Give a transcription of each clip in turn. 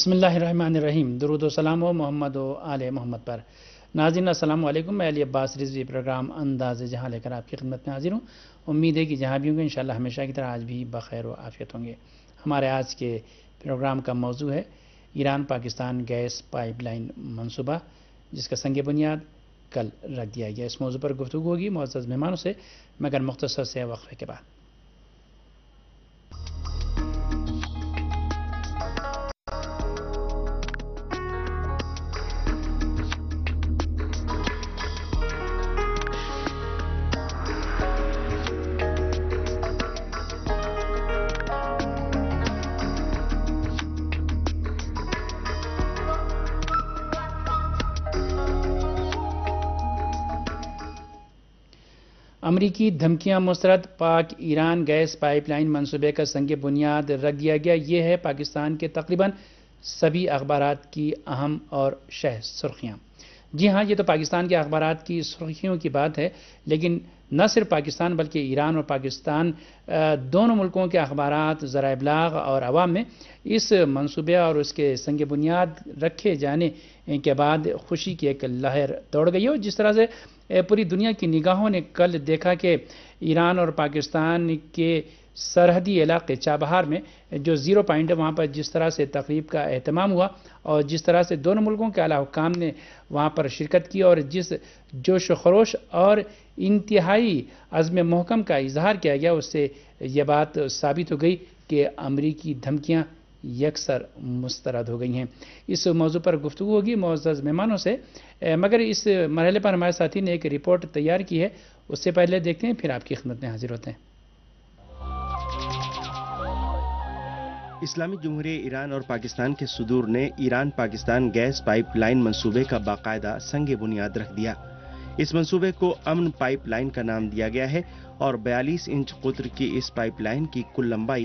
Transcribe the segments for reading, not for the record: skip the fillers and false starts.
بسم اللہ الرحمن الرحیم. درود و سلام و محمد و آل محمد پر. ناظرین السلام علیکم. میں علی عباس رضوی پروگرام انداز جہاں لے کر آپ کی خدمت میں حاضر ہوں. امید ہے کہ جہاں بھی ہوں گے انشاءاللہ ہمیشہ کی طرح آج بھی بخیر و عافیت ہوں گے. ہمارے آج کے پروگرام کا موضوع ہے Iran Pakistan gas pipeline منصوبہ، جس کا سنگ بنیاد کل رکھ دیا گیا. اس موضوع پر گفتگو ہوگی معزز مہمانوں سے، مگر مختصر سے وقفے کے بعد. امریکی دھمکیاں مسترد، پاک ایران گیس پائپ لائن منصوبے کا سنگ بنیاد رکھ دیا گیا. یہ ہے پاکستان کے تقریباً سبھی اخبارات کی اہم اور شہ سرخیاں. جی ہاں، یہ تو پاکستان کے اخبارات کی سرخیوں کی بات ہے، لیکن نہ صرف پاکستان بلکہ ایران اور پاکستان دونوں ملکوں کے اخبارات، ذرائع ابلاغ اور عوام میں اس منصوبے اور اس کے سنگ بنیاد رکھے جانے کے بعد خوشی کی ایک لہر دوڑ گئی. اور جس طرح سے پوری دنیا کی نگاہوں نے کل دیکھا کہ ایران اور پاکستان کے سرحدی علاقے چابہار میں جو زیرو پوائنٹ ہے وہاں پر جس طرح سے تقریب کا اہتمام ہوا اور جس طرح سے دونوں ملکوں کے اعلیٰ حکام نے وہاں پر شرکت کی اور جس جوش و خروش اور انتہائی عزم محکم کا اظہار کیا گیا، اس سے یہ بات ثابت ہو گئی کہ امریکی دھمکیاں یکسر مسترد ہو گئی ہیں. اس موضوع پر گفتگو ہوگی معزز مہمانوں سے، مگر اس مرحلے پر ہمارے ساتھی نے ایک رپورٹ تیار کی ہے. اس سے پہلے دیکھتے ہیں، پھر آپ کی خدمت میں حاضر ہوتے ہیں. اسلامی جمہوریہ ایران اور پاکستان کے صدور نے Iran Pakistan gas pipeline منصوبے کا باقاعدہ سنگ بنیاد رکھ دیا. اس منصوبے کو امن پائپ لائن کا نام دیا گیا ہے اور 42 انچ قطر کی اس پائپ لائن کی کل لمبائی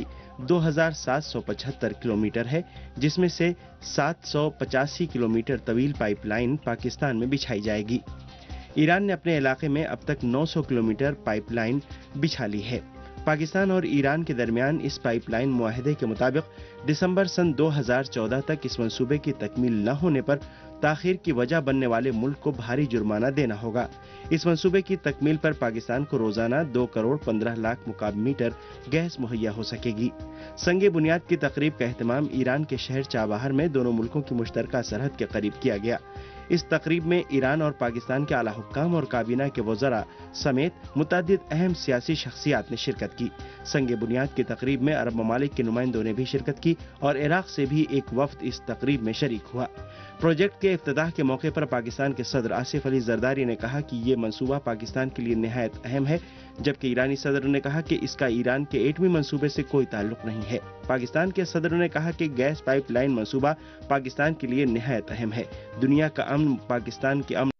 2775 کلومیٹر ہے، جس میں سے 785 کلومیٹر طویل پائپ لائن پاکستان میں بچھائی جائے گی. ایران نے اپنے علاقے میں اب تک 900 کلومیٹر پائپ لائن بچھا لی ہے. پاکستان اور ایران کے درمیان اس پائپ لائن معاہدے کے مطابق دسمبر سن 2014 تک اس منصوبے کی تکمیل نہ ہونے پر تاخیر کی وجہ بننے والے ملک کو بھاری جرمانہ دینا ہوگا. اس منصوبے کی تکمیل پر پاکستان کو روزانہ 2 کروڑ 15 لاکھ مکعب میٹر گیس مہیا ہو سکے گی. سنگ بنیاد کی تقریب کا اہتمام ایران کے شہر چابہار میں دونوں ملکوں کی مشترکہ سرحد کے قریب کیا گیا. اس تقریب میں ایران اور پاکستان کے اعلیٰ حکام اور کابینہ کے وزراء سمیت متعدد اہم سیاسی شخصیات نے شرکت کی. سنگ بنیاد کی تقریب میں عرب ممالک کے نمائندوں نے بھی شرکت کی اور عراق سے بھی ایک وفد اس تقریب میں شریک ہوا. پروجیکٹ کے افتتاح کے موقع پر پاکستان کے صدر آصف علی زرداری نے کہا کہ یہ منصوبہ پاکستان کے لیے نہایت اہم ہے، جبکہ ایرانی صدر نے کہا کہ اس کا ایران کے ایٹمی منصوبے سے کوئی تعلق نہیں ہے. پاکستان کے صدر نے کہا کہ گیس پائپ لائن منصوبہ پاکستان کے لیے نہایت اہم ہے. دنیا کا امن پاکستان کے امن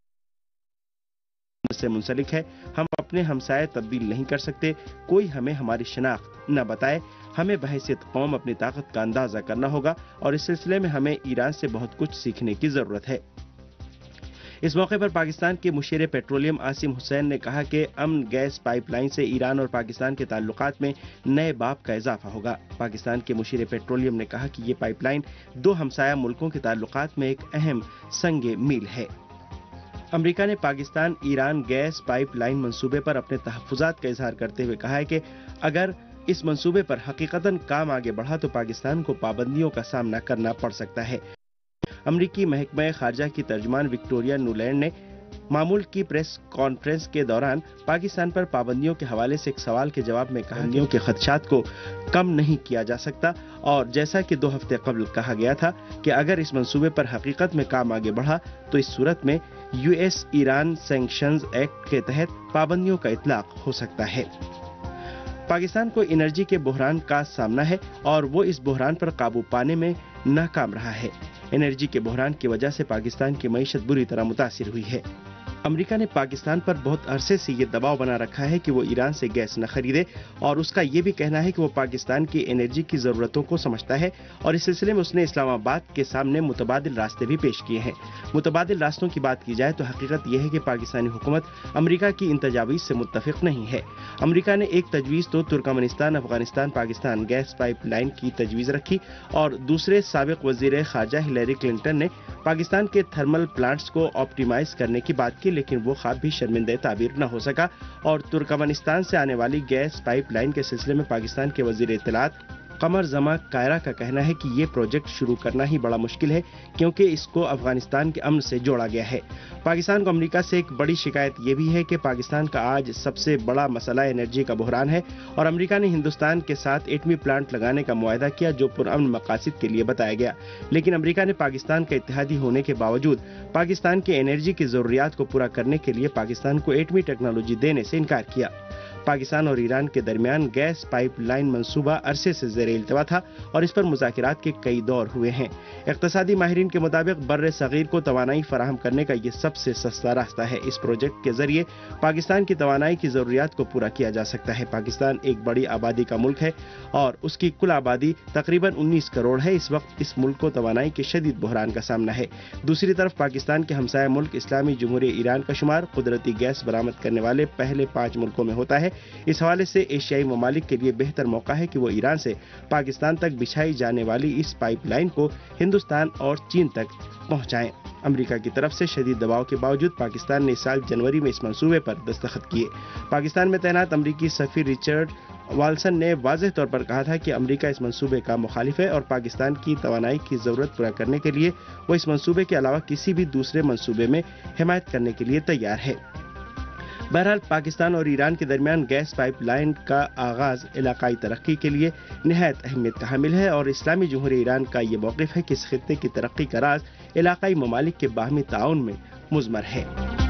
سے منسلک ہے. ہم اپنے ہمسائے تبدیل نہیں کر سکتے. کوئی ہمیں ہماری شناخت نہ بتائے. ہمیں بحیثیت قوم اپنی طاقت کا اندازہ کرنا ہوگا اور اس سلسلے میں ہمیں ایران سے بہت کچھ سیکھنے کی ضرورت ہے. اس موقع پر پاکستان کے مشیر پیٹرولیم عاصم حسین نے کہا کہ امن گیس پائپ لائن سے ایران اور پاکستان کے تعلقات میں نئے باب کا اضافہ ہوگا. پاکستان کے مشیر پیٹرولیم نے کہا کہ یہ پائپ لائن دو ہمسایہ ملکوں کے تعلقات میں ایک اہم سنگ میل ہے. امریکہ نے Pakistan Iran gas pipeline منصوبے پر اپنے تحفظات کا اظہار کرتے ہوئے کہا ہے کہ اگر اس منصوبے پر حقیقتاً کام آگے بڑھا تو پاکستان کو پابندیوں کا سامنا کرنا پڑ سکتا ہے. امریکی محکمہ خارجہ کی ترجمان وکٹوریا نولینڈ نے معمول کی پریس کانفرنس کے دوران پاکستان پر پابندیوں کے حوالے سے ایک سوال کے جواب میں کہا کہ کے خدشات کو کم نہیں کیا جا سکتا اور جیسا کہ 2 ہفتے قبل کہا گیا تھا کہ اگر اس منصوبے پر حقیقت میں کام آگے بڑھا تو اس صورت میں US ایران سینکشنز ایکٹ کے تحت پابندیوں کا اطلاق ہو سکتا ہے. پاکستان کو انرجی کے بحران کا سامنا ہے اور وہ اس بحران پر قابو پانے میں ناکام رہا ہے. انرجی کے بحران کی وجہ سے پاکستان کی معیشت بری طرح متاثر ہوئی ہے. امریکہ نے پاکستان پر بہت عرصے سے یہ دباؤ بنا رکھا ہے کہ وہ ایران سے گیس نہ خریدے، اور اس کا یہ بھی کہنا ہے کہ وہ پاکستان کی انرجی کی ضرورتوں کو سمجھتا ہے، اور اس سلسلے میں اس نے اسلام آباد کے سامنے متبادل راستے بھی پیش کیے ہیں۔ متبادل راستوں کی بات کی جائے تو حقیقت یہ ہے کہ پاکستانی حکومت امریکہ کی ان تجاویز سے متفق نہیں ہے۔ امریکہ نے ایک تجویز تو Turkmenistan Afghanistan Pakistan gas pipeline کی تجویز رکھی، اور دوسرے سابق وزیر خارجہ ہلیری کلنٹن نے پاکستان کے تھرمل پلانٹس کو آپٹیمائز کرنے کی بات کی، لیکن وہ خواب بھی شرمندہ تعبیر نہ ہو سکا، اور ترکمانستان سے آنے والی گیس پائپ لائن کے سلسلے میں پاکستان کے وزیر اطلاعات قمر زمان کائرہ کا کہنا ہے کہ یہ پروجیکٹ شروع کرنا ہی بڑا مشکل ہے، کیونکہ اس کو افغانستان کے امن سے جوڑا گیا ہے۔ پاکستان کو امریکہ سے ایک بڑی شکایت یہ بھی ہے کہ پاکستان کا آج سب سے بڑا مسئلہ انرجی کا بحران ہے، اور امریکہ نے ہندوستان کے ساتھ ایٹمی پلانٹ لگانے کا معاہدہ کیا جو پرامن مقاصد کے لیے بتایا گیا، لیکن امریکہ نے پاکستان کا اتحادی ہونے کے باوجود پاکستان کے انرجی کی ضروریات کو پورا کرنے کے لیے پاکستان کو ایٹمی ٹیکنالوجی دینے سے انکار کیا۔ پاکستان اور ایران کے درمیان گیس پائپ لائن منصوبہ عرصے سے زیر التوا تھا، اور اس پر مذاکرات کے کئی دور ہوئے ہیں۔ اقتصادی ماہرین کے مطابق بر صغیر کو توانائی فراہم کرنے کا یہ سب سے سستا راستہ ہے۔ اس پروجیکٹ کے ذریعے پاکستان کی توانائی کی ضروریات کو پورا کیا جا سکتا ہے۔ پاکستان ایک بڑی آبادی کا ملک ہے، اور اس کی کل آبادی تقریباً 19 کروڑ ہے۔ اس وقت اس ملک کو توانائی کے شدید بحران کا سامنا ہے۔ دوسری طرف پاکستان کے ہمسایہ ملک اسلامی جمہوریہ ایران کا شمار قدرتی گیس برآمد کرنے والے پہلے 5 ملکوں میں ہوتا ہے۔ اس حوالے سے ایشیائی ممالک کے لیے بہتر موقع ہے کہ وہ ایران سے پاکستان تک بچھائی جانے والی اس پائپ لائن کو ہندوستان اور چین تک پہنچائیں۔ امریکہ کی طرف سے شدید دباؤ کے باوجود پاکستان نے اس سال جنوری میں اس منصوبے پر دستخط کیے۔ پاکستان میں تعینات امریکی سفیر رچرڈ والسن نے واضح طور پر کہا تھا کہ امریکہ اس منصوبے کا مخالف ہے، اور پاکستان کی توانائی کی ضرورت پورا کرنے کے لیے وہ اس منصوبے کے علاوہ کسی بھی دوسرے منصوبے میں حمایت کرنے کے لیے تیار ہے۔ بہرحال پاکستان اور ایران کے درمیان گیس پائپ لائن کا آغاز علاقائی ترقی کے لیے نہایت اہمیت کا حامل ہے، اور اسلامی جمہوریہ ایران کا یہ موقف ہے کہ اس خطے کی ترقی کا راز علاقائی ممالک کے باہمی تعاون میں مضمر ہے۔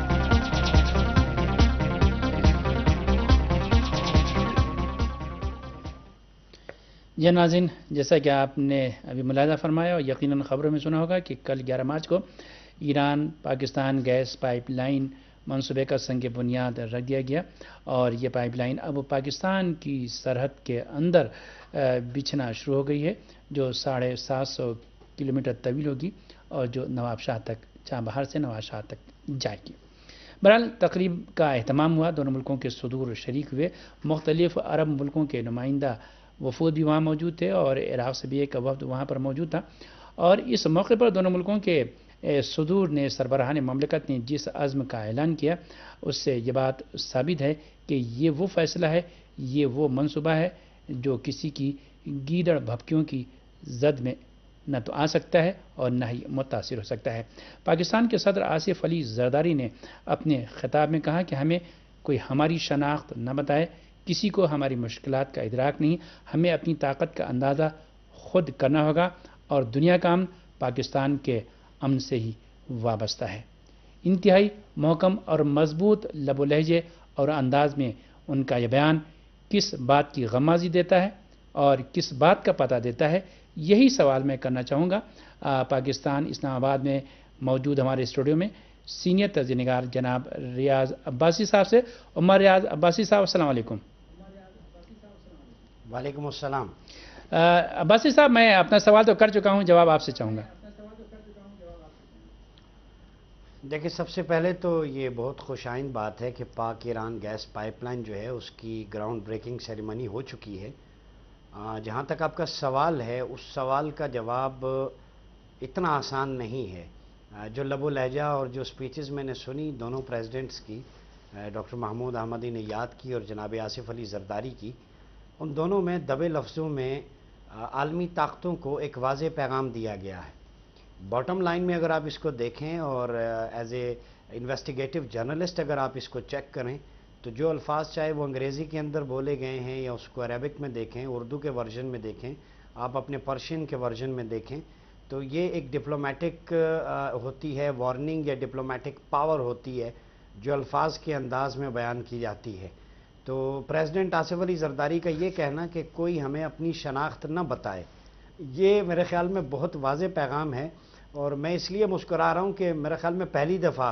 جی ناظرین، جیسا کہ آپ نے ابھی ملاحظہ فرمایا اور یقیناً خبروں میں سنا ہوگا کہ کل 11 مارچ کو Iran Pakistan gas pipeline منصوبے کا سنگ بنیاد رکھ دیا گیا، اور یہ پائپ لائن اب پاکستان کی سرحد کے اندر بچھنا شروع ہو گئی ہے، جو 750 کلومیٹر طویل ہوگی، اور جو نواب شاہ تک، چابہار سے نواب شاہ تک جائے گی۔ بہرحال تقریب کا اہتمام ہوا، دونوں ملکوں کے صدور شریک ہوئے، مختلف عرب ملکوں کے نمائندہ وفود بھی وہاں موجود تھے، اور عراق سے بھی ایک وفد وہاں پر موجود تھا، اور اس موقع پر دونوں ملکوں کے صدور نے، سربراہان مملکت نے جس عزم کا اعلان کیا، اس سے یہ بات ثابت ہے کہ یہ وہ فیصلہ ہے، یہ وہ منصوبہ ہے جو کسی کی گیدڑ بھپکیوں کی زد میں نہ تو آ سکتا ہے اور نہ ہی متاثر ہو سکتا ہے۔ پاکستان کے صدر آصف علی زرداری نے اپنے خطاب میں کہا کہ ہمیں کوئی ہماری شناخت نہ بتائے، کسی کو ہماری مشکلات کا ادراک نہیں، ہمیں اپنی طاقت کا اندازہ خود کرنا ہوگا، اور دنیا کا امن پاکستان کے امن سے ہی وابستہ ہے۔ انتہائی محکم اور مضبوط لب و لہجے اور انداز میں ان کا یہ بیان کس بات کی غمازی دیتا ہے اور کس بات کا پتہ دیتا ہے، یہی سوال میں کرنا چاہوں گا پاکستان اسلام آباد میں موجود ہمارے اسٹوڈیو میں سینئر تجزیہ نگار جناب ریاض عباسی صاحب سے۔ عمر ریاض عباسی صاحب، السلام علیکم۔ وعلیکم السلام۔ عباسی صاحب، میں اپنا سوال تو کر چکا ہوں، جواب آپ سے چاہوں گا۔ دیکھیں، سب سے پہلے تو یہ بہت خوش آئند بات ہے کہ پاک ایران گیس پائپ لائن جو ہے اس کی گراؤنڈ بریکنگ سیریمنی ہو چکی ہے۔ جہاں تک آپ کا سوال ہے، اس سوال کا جواب اتنا آسان نہیں ہے۔ جو لب و لہجہ اور جو سپیچز میں نے سنی دونوں پریزیڈنٹس کی، ڈاکٹر محمود احمدی نے یاد کی اور جناب آصف علی زرداری کی، ان دونوں میں دبے لفظوں میں عالمی طاقتوں کو ایک واضح پیغام دیا گیا ہے۔ باٹم لائن میں اگر آپ اس کو دیکھیں اور ایز اے انویسٹیگیٹو جرنلسٹ اگر آپ اس کو چیک کریں، تو جو الفاظ چاہے وہ انگریزی کے اندر بولے گئے ہیں یا اس کو عربک میں دیکھیں، اردو کے ورژن میں دیکھیں، آپ اپنے پرشین کے ورژن میں دیکھیں، تو یہ ایک ڈپلومیٹک ہوتی ہے وارننگ یا ڈپلومیٹک پاور ہوتی ہے جو الفاظ کے انداز میں بیان کی جاتی ہے۔ تو پریزیڈنٹ آصف علی زرداری کا یہ کہنا کہ کوئی ہمیں اپنی شناخت نہ بتائے، یہ میرے خیال میں بہت واضح پیغام ہے، اور میں اس لیے مسکرا رہا ہوں کہ میرے خیال میں پہلی دفعہ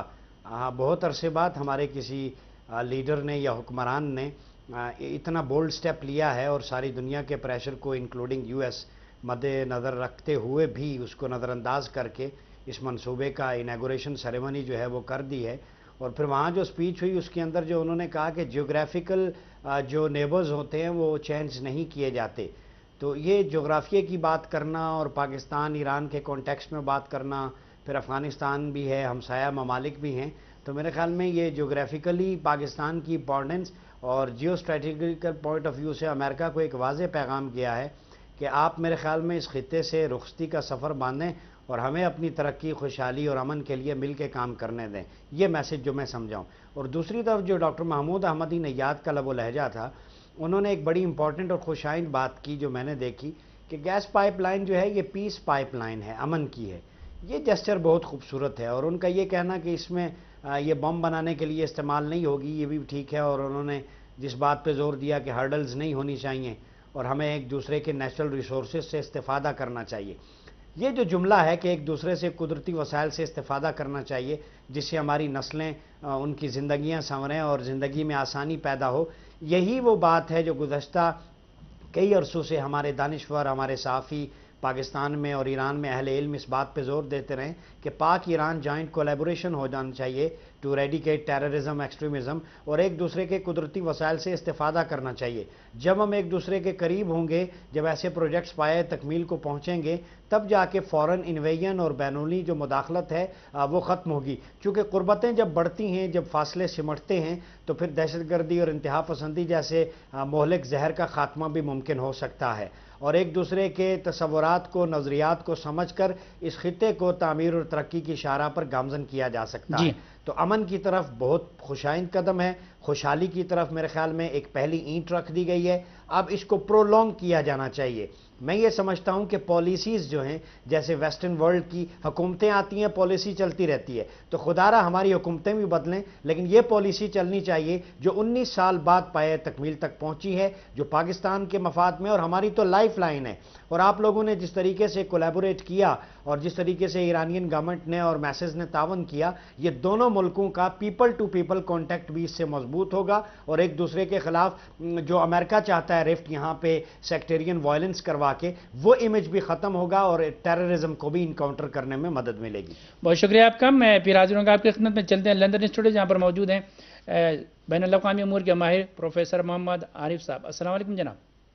بہت عرصے بعد ہمارے کسی لیڈر نے یا حکمران نے اتنا بولڈ سٹیپ لیا ہے اور ساری دنیا کے پریشر کو انکلوڈنگ یو ایس مد نظر رکھتے ہوئے بھی اس کو نظر انداز کر کے اس منصوبے کا انیگوریشن سیریمنی جو ہے وہ کر دی ہے. اور پھر وہاں جو سپیچ ہوئی اس کے اندر جو انہوں نے کہا کہ جیوگرافیکل جو نیبرز ہوتے ہیں وہ چینج نہیں کیے جاتے. تو یہ جغرافیے کی بات کرنا اور پاکستان ایران کے کانٹیکسٹ میں بات کرنا، پھر افغانستان بھی ہے، ہمسایہ ممالک بھی ہیں، تو میرے خیال میں یہ جغرافیکلی پاکستان کی امپورٹنس اور geo strategical point of view سے امریکہ کو ایک واضح پیغام گیا ہے کہ آپ میرے خیال میں اس خطے سے رخصتی کا سفر باندھیں اور ہمیں اپنی ترقی، خوشحالی اور امن کے لیے مل کے کام کرنے دیں. یہ میسج جو میں سمجھاؤں. اور دوسری طرف جو ڈاکٹر محمود احمدی نیاد کا لب و لہجہ تھا، انہوں نے ایک بڑی امپورٹنٹ اور خوشائند بات کی جو میں نے دیکھی کہ گیس پائپ لائن جو ہے یہ پیس پائپ لائن ہے، امن کی ہے. یہ جسچر بہت خوبصورت ہے اور ان کا یہ کہنا کہ اس میں یہ بم بنانے کے لیے استعمال نہیں ہوگی، یہ بھی ٹھیک ہے. اور انہوں نے جس بات پہ زور دیا کہ ہرڈلز نہیں ہونی چاہیے اور ہمیں ایک دوسرے کے نیچرل ریسورسز سے استفادہ کرنا چاہیے. یہ جو جملہ ہے کہ ایک دوسرے سے قدرتی وسائل سے استفادہ کرنا چاہیے جس سے ہماری نسلیں ان کی زندگیاں سنوریں اور زندگی میں آسانی پیدا ہو، یہی وہ بات ہے جو گزشتہ کئی عرصوں سے ہمارے دانشور، ہمارے صحافی پاکستان میں اور ایران میں اہل علم اس بات پہ زور دیتے رہیں کہ پاک ایران جوائنٹ کولیبوریشن ہو جانا چاہیے ٹو ریڈیکیٹ ٹیررزم، ایکسٹریمزم، اور ایک دوسرے کے قدرتی وسائل سے استفادہ کرنا چاہیے. جب ہم ایک دوسرے کے قریب ہوں گے، جب ایسے پروجیکٹس پائے تکمیل کو پہنچیں گے، تب جا کے فورن انویژن اور بینولی جو مداخلت ہے وہ ختم ہوگی. چونکہ قربتیں جب بڑھتی ہیں، جب فاصلے سمٹتے ہیں، تو پھر دہشت گردی اور انتہا پسندی جیسے مہلک زہر کا خاتمہ بھی ممکن ہو سکتا ہے. اور ایک دوسرے کے تصورات کو، نظریات کو سمجھ کر اس خطے کو تعمیر اور ترقی کی شاہراہ پر گامزن کیا جا سکتا ہے. تو امن کی طرف بہت خوشائند قدم ہے، خوشحالی کی طرف میرے خیال میں ایک پہلی اینٹ رکھ دی گئی ہے. اب اس کو پرولونگ کیا جانا چاہیے. میں یہ سمجھتا ہوں کہ پالیسیز جو ہیں، جیسے ویسٹرن ورلڈ کی حکومتیں آتی ہیں، پالیسی چلتی رہتی ہے، تو خدا را ہماری حکومتیں بھی بدلیں، لیکن یہ پالیسی چلنی چاہیے جو 19 سال بعد پائے تکمیل تک پہنچی ہے، جو پاکستان کے مفاد میں اور ہماری تو لائف لائن ہے. اور آپ لوگوں نے جس طریقے سے کولیبوریٹ کیا اور جس طریقے سے ایرانین گورنمنٹ نے اور میسز نے تعاون کیا، یہ دونوں ملکوں کا پیپل ٹو پیپل کانٹیکٹ بھی اس سے مضبوط ہوگا اور ایک دوسرے کے خلاف جو امریکہ چاہتا ہے رفٹ یہاں پہ سیکٹیرین وائلنس کروا کے، وہ امیج بھی ختم ہوگا اور ٹیررزم کو بھی انکاؤنٹر کرنے میں مدد ملے گی. بہت شکریہ آپ کا. میں پھر حاضر ہوں گا آپ کی خدمت میں. چلتے ہیں لندن اسٹوڈیو جہاں پر موجود ہیں بین الاقوامی امور کے ماہر پروفیسر محمد عارف صاحب. السلام علیکم جناب.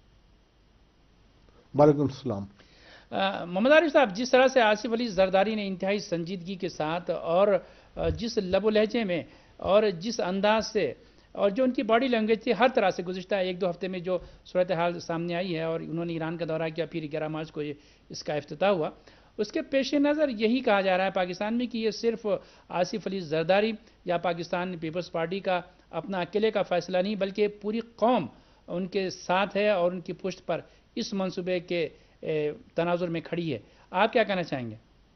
وعلیکم السلام. محمد عارف صاحب، جس طرح سے آصف علی زرداری نے انتہائی سنجیدگی کے ساتھ اور جس لب و لہجے میں اور جس انداز سے اور جو ان کی باڈی لینگویج تھی، ہر طرح سے گزشتہ 1-2 ہفتے میں جو صورتحال سامنے آئی ہے، اور انہوں نے ایران کا دورہ کیا، پھر 11 مارچ کو اس کا افتتاح ہوا، اس کے پیش نظر یہی کہا جا رہا ہے پاکستان میں کہ یہ صرف آصف علی زرداری یا پاکستان پیپلز پارٹی کا اپنا اکیلے کا فیصلہ نہیں، بلکہ پوری قوم ان کے ساتھ ہے اور ان کی پشت پر اس منصوبے کے تناظر میں کھڑی ہے. آپ کیا کہنا چاہیں گے؟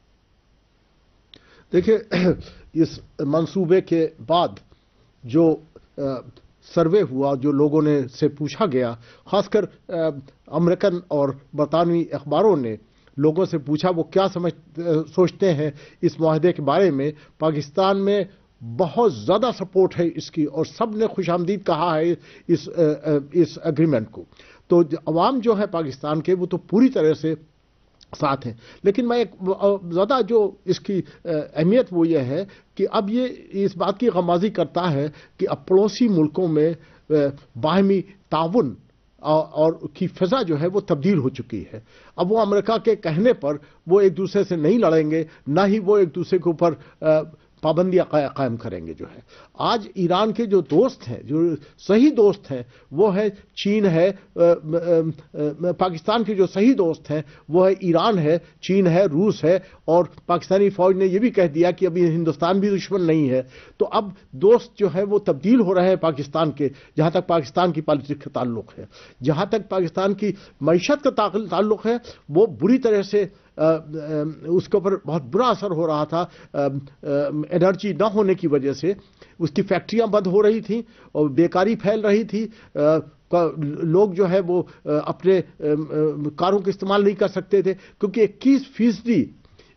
دیکھیں، اس منصوبے کے بعد جو سروے ہوا، جو لوگوں نے سے پوچھا گیا، خاص کر امریکن اور برطانوی اخباروں نے لوگوں سے پوچھا وہ کیا سوچتے ہیں اس معاہدے کے بارے میں. پاکستان میں بہت زیادہ سپورٹ ہے اس کی اور سب نے خوش آمدید کہا ہے اس اگریمنٹ کو. تو عوام جو ہے پاکستان کے وہ تو پوری طرح سے ساتھ ہیں. لیکن میں ایک زیادہ جو اس کی اہمیت وہ یہ ہے کہ اب یہ اس بات کی غمازی کرتا ہے کہ اب پڑوسی ملکوں میں باہمی تعاون اور کی فضا جو ہے وہ تبدیل ہو چکی ہے. اب وہ امریکہ کے کہنے پر وہ ایک دوسرے سے نہیں لڑیں گے، نہ ہی وہ ایک دوسرے کے اوپر پابندیاں قائم کریں گے. جو ہے آج ایران کے جو دوست ہیں، جو صحیح دوست ہیں، وہ ہے چین ہے. پاکستان کے جو صحیح دوست ہیں وہ ہے ایران ہے، چین ہے، روس ہے، اور پاکستانی فوج نے یہ بھی کہہ دیا کہ ابھی ہندوستان بھی دشمن نہیں ہے. تو اب دوست جو ہے وہ تبدیل ہو رہے ہیں پاکستان کے، جہاں تک پاکستان کی پالیٹکس کا تعلق ہے. جہاں تک پاکستان کی معیشت کا تعلق ہے، وہ بری طرح سے اس کے اوپر بہت برا اثر ہو رہا تھا. انرجی نہ ہونے کی وجہ سے اس کی فیکٹریاں بند ہو رہی تھیں اور بیکاری پھیل رہی تھی. لوگ جو ہے وہ اپنے کاروں کا استعمال نہیں کر سکتے تھے کیونکہ 21%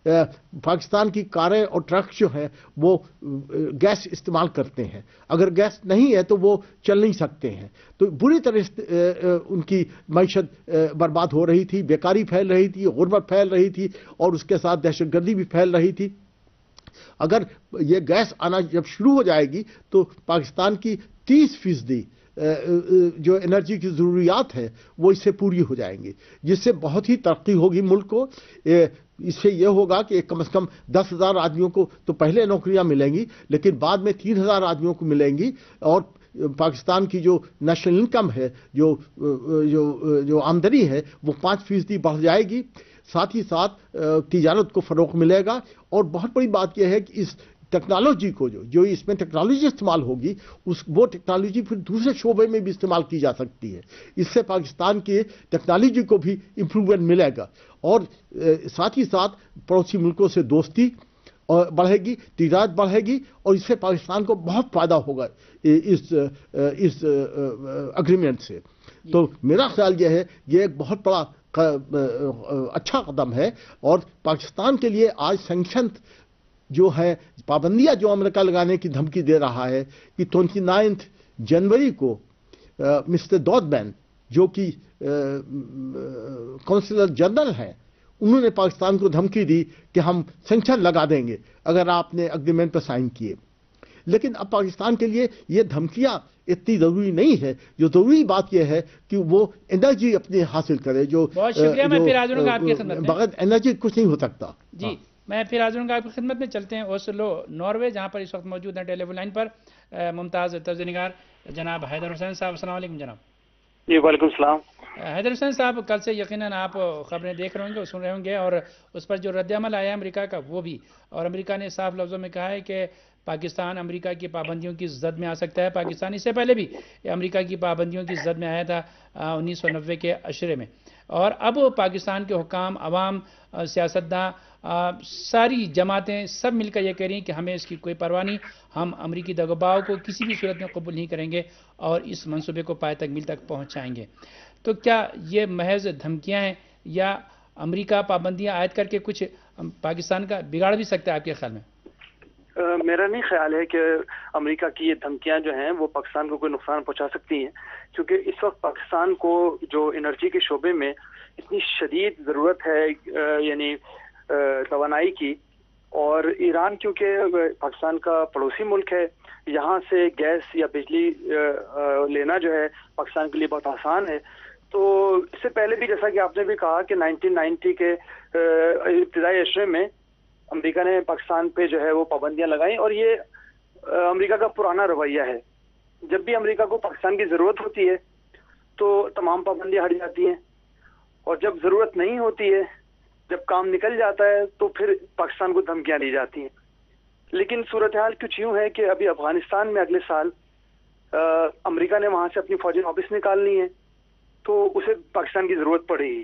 پاکستان کی کاریں اور ٹرک جو ہیں وہ گیس استعمال کرتے ہیں. اگر گیس نہیں ہے تو وہ چل نہیں سکتے ہیں. تو بری طرح ان کی معیشت برباد ہو رہی تھی, بیکاری پھیل رہی تھی, غربت پھیل رہی تھی, اور اس کے ساتھ دہشت گردی بھی پھیل رہی تھی. اگر یہ گیس آنا جب شروع ہو جائے گی تو پاکستان کی 30% جو انرجی کی ضروریات ہیں وہ اس سے پوری ہو جائیں گی, جس سے بہت ہی ترقی ہوگی ملک کو. اس سے یہ ہوگا کہ کم از کم 10,000 آدمیوں کو تو پہلے نوکریاں ملیں گی, لیکن بعد میں 3,000 آدمیوں کو ملیں گی, اور پاکستان کی جو نیشنل انکم ہے, جو آمدنی ہے, وہ 5% بڑھ جائے گی. ساتھ ہی ساتھ تجارت کو فروغ ملے گا. اور بہت بڑی بات یہ ہے کہ اس ٹیکنالوجی کو جو اس میں ٹیکنالوجی استعمال ہوگی, وہ ٹیکنالوجی پھر دوسرے شعبے میں بھی استعمال کی جا سکتی ہے. اس سے پاکستان کی ٹیکنالوجی کو بھی امپروومنٹ ملے گا, اور ساتھ ہی ساتھ پڑوسی ملکوں سے دوستی بڑھے گی, تجارت بڑھے گی, اور اس سے پاکستان کو بہت فائدہ ہوگا اس اگریمنٹ سے. تو میرا خیال یہ ہے یہ ایک بہت بڑا اچھا قدم ہے. اور پاکستان کے لیے آج سینکشن جو ہے, پابندیاں جو امریکہ لگانے کی دھمکی دے رہا ہے کہ 29 جنوری کو مسٹر دودمین جو کہ کونسلر جنرل ہیں, انہوں نے پاکستان کو دھمکی دی کہ ہم سینکشن لگا دیں گے اگر آپ نے اگریمنٹ پر سائن کیے. لیکن اب پاکستان کے لیے یہ دھمکیاں اتنی ضروری نہیں ہے. جو ضروری بات یہ ہے کہ وہ انرجی اپنی حاصل کرے. بہت شکریہ. میں پھر حاضر ہوں آپ کی خدمت میں. بغیر انرجی کچھ نہیں ہو سکتا. جی میں پھر حاضر ہوں آپ کی خدمت میں. چلتے ہیں اوسلو ناروے, جہاں پر اس وقت موجود ہیں ٹیلی فون لائن پر ممتاز طرز نگار جناب حیدر حسین صاحب. السلام علیکم جناب. جی وعلیکم السلام. حیدر حسین صاحب, کل سے یقیناً آپ خبریں دیکھ رہے ہوں گے, سن رہے ہوں گے, اور اس پر جو رد عمل آیا ہے امریکہ کا وہ بھی, اور امریکہ نے صاف لفظوں میں کہا ہے کہ پاکستان امریکہ کی پابندیوں کی زد میں آ سکتا ہے. پاکستان اس سے پہلے بھی امریکہ کی پابندیوں کی زد میں آیا تھا 1990 کے عشرے میں, اور اب پاکستان کے حکام, عوام, سیاستداں, ساری جماعتیں سب مل کر یہ کہہ رہی ہیں کہ ہمیں اس کی کوئی پرواہ نہیں, ہم امریکی دغاؤ کو کسی بھی صورت میں قبول نہیں کریں گے اور اس منصوبے کو پایہ تکمیل تک پہنچائیں گے. تو کیا یہ محض دھمکیاں ہیں, یا امریکہ پابندیاں عائد کر کے کچھ پاکستان کا بگاڑ بھی سکتا ہے آپ کے خیال میں؟ میرا نہیں خیال ہے کہ امریکہ کی یہ دھمکیاں جو ہیں وہ پاکستان کو کوئی نقصان پہنچا سکتی ہیں, کیونکہ اس وقت پاکستان کو جو انرجی کے شعبے میں اتنی شدید ضرورت ہے, یعنی توانائی کی, اور ایران کیونکہ پاکستان کا پڑوسی ملک ہے, یہاں سے گیس یا بجلی لینا جو ہے پاکستان کے لیے بہت آسان ہے. تو اس سے پہلے بھی جیسا کہ آپ نے بھی کہا کہ 1990 کے ابتدائی عشرے میں امریکہ نے پاکستان پہ جو ہے وہ پابندیاں لگائیں, اور یہ امریکہ کا پرانا رویہ ہے. جب بھی امریکہ کو پاکستان کی ضرورت ہوتی ہے تو تمام پابندیاں ہٹ جاتی ہیں, اور جب ضرورت نہیں ہوتی ہے, جب کام نکل جاتا ہے, تو پھر پاکستان کو دھمکیاں دی جاتی ہیں. لیکن صورتحال کچھ یوں ہے کہ ابھی افغانستان میں اگلے سال امریکہ نے وہاں سے اپنی فوجی واپس نکالنی ہے, تو اسے پاکستان کی ضرورت پڑے گی.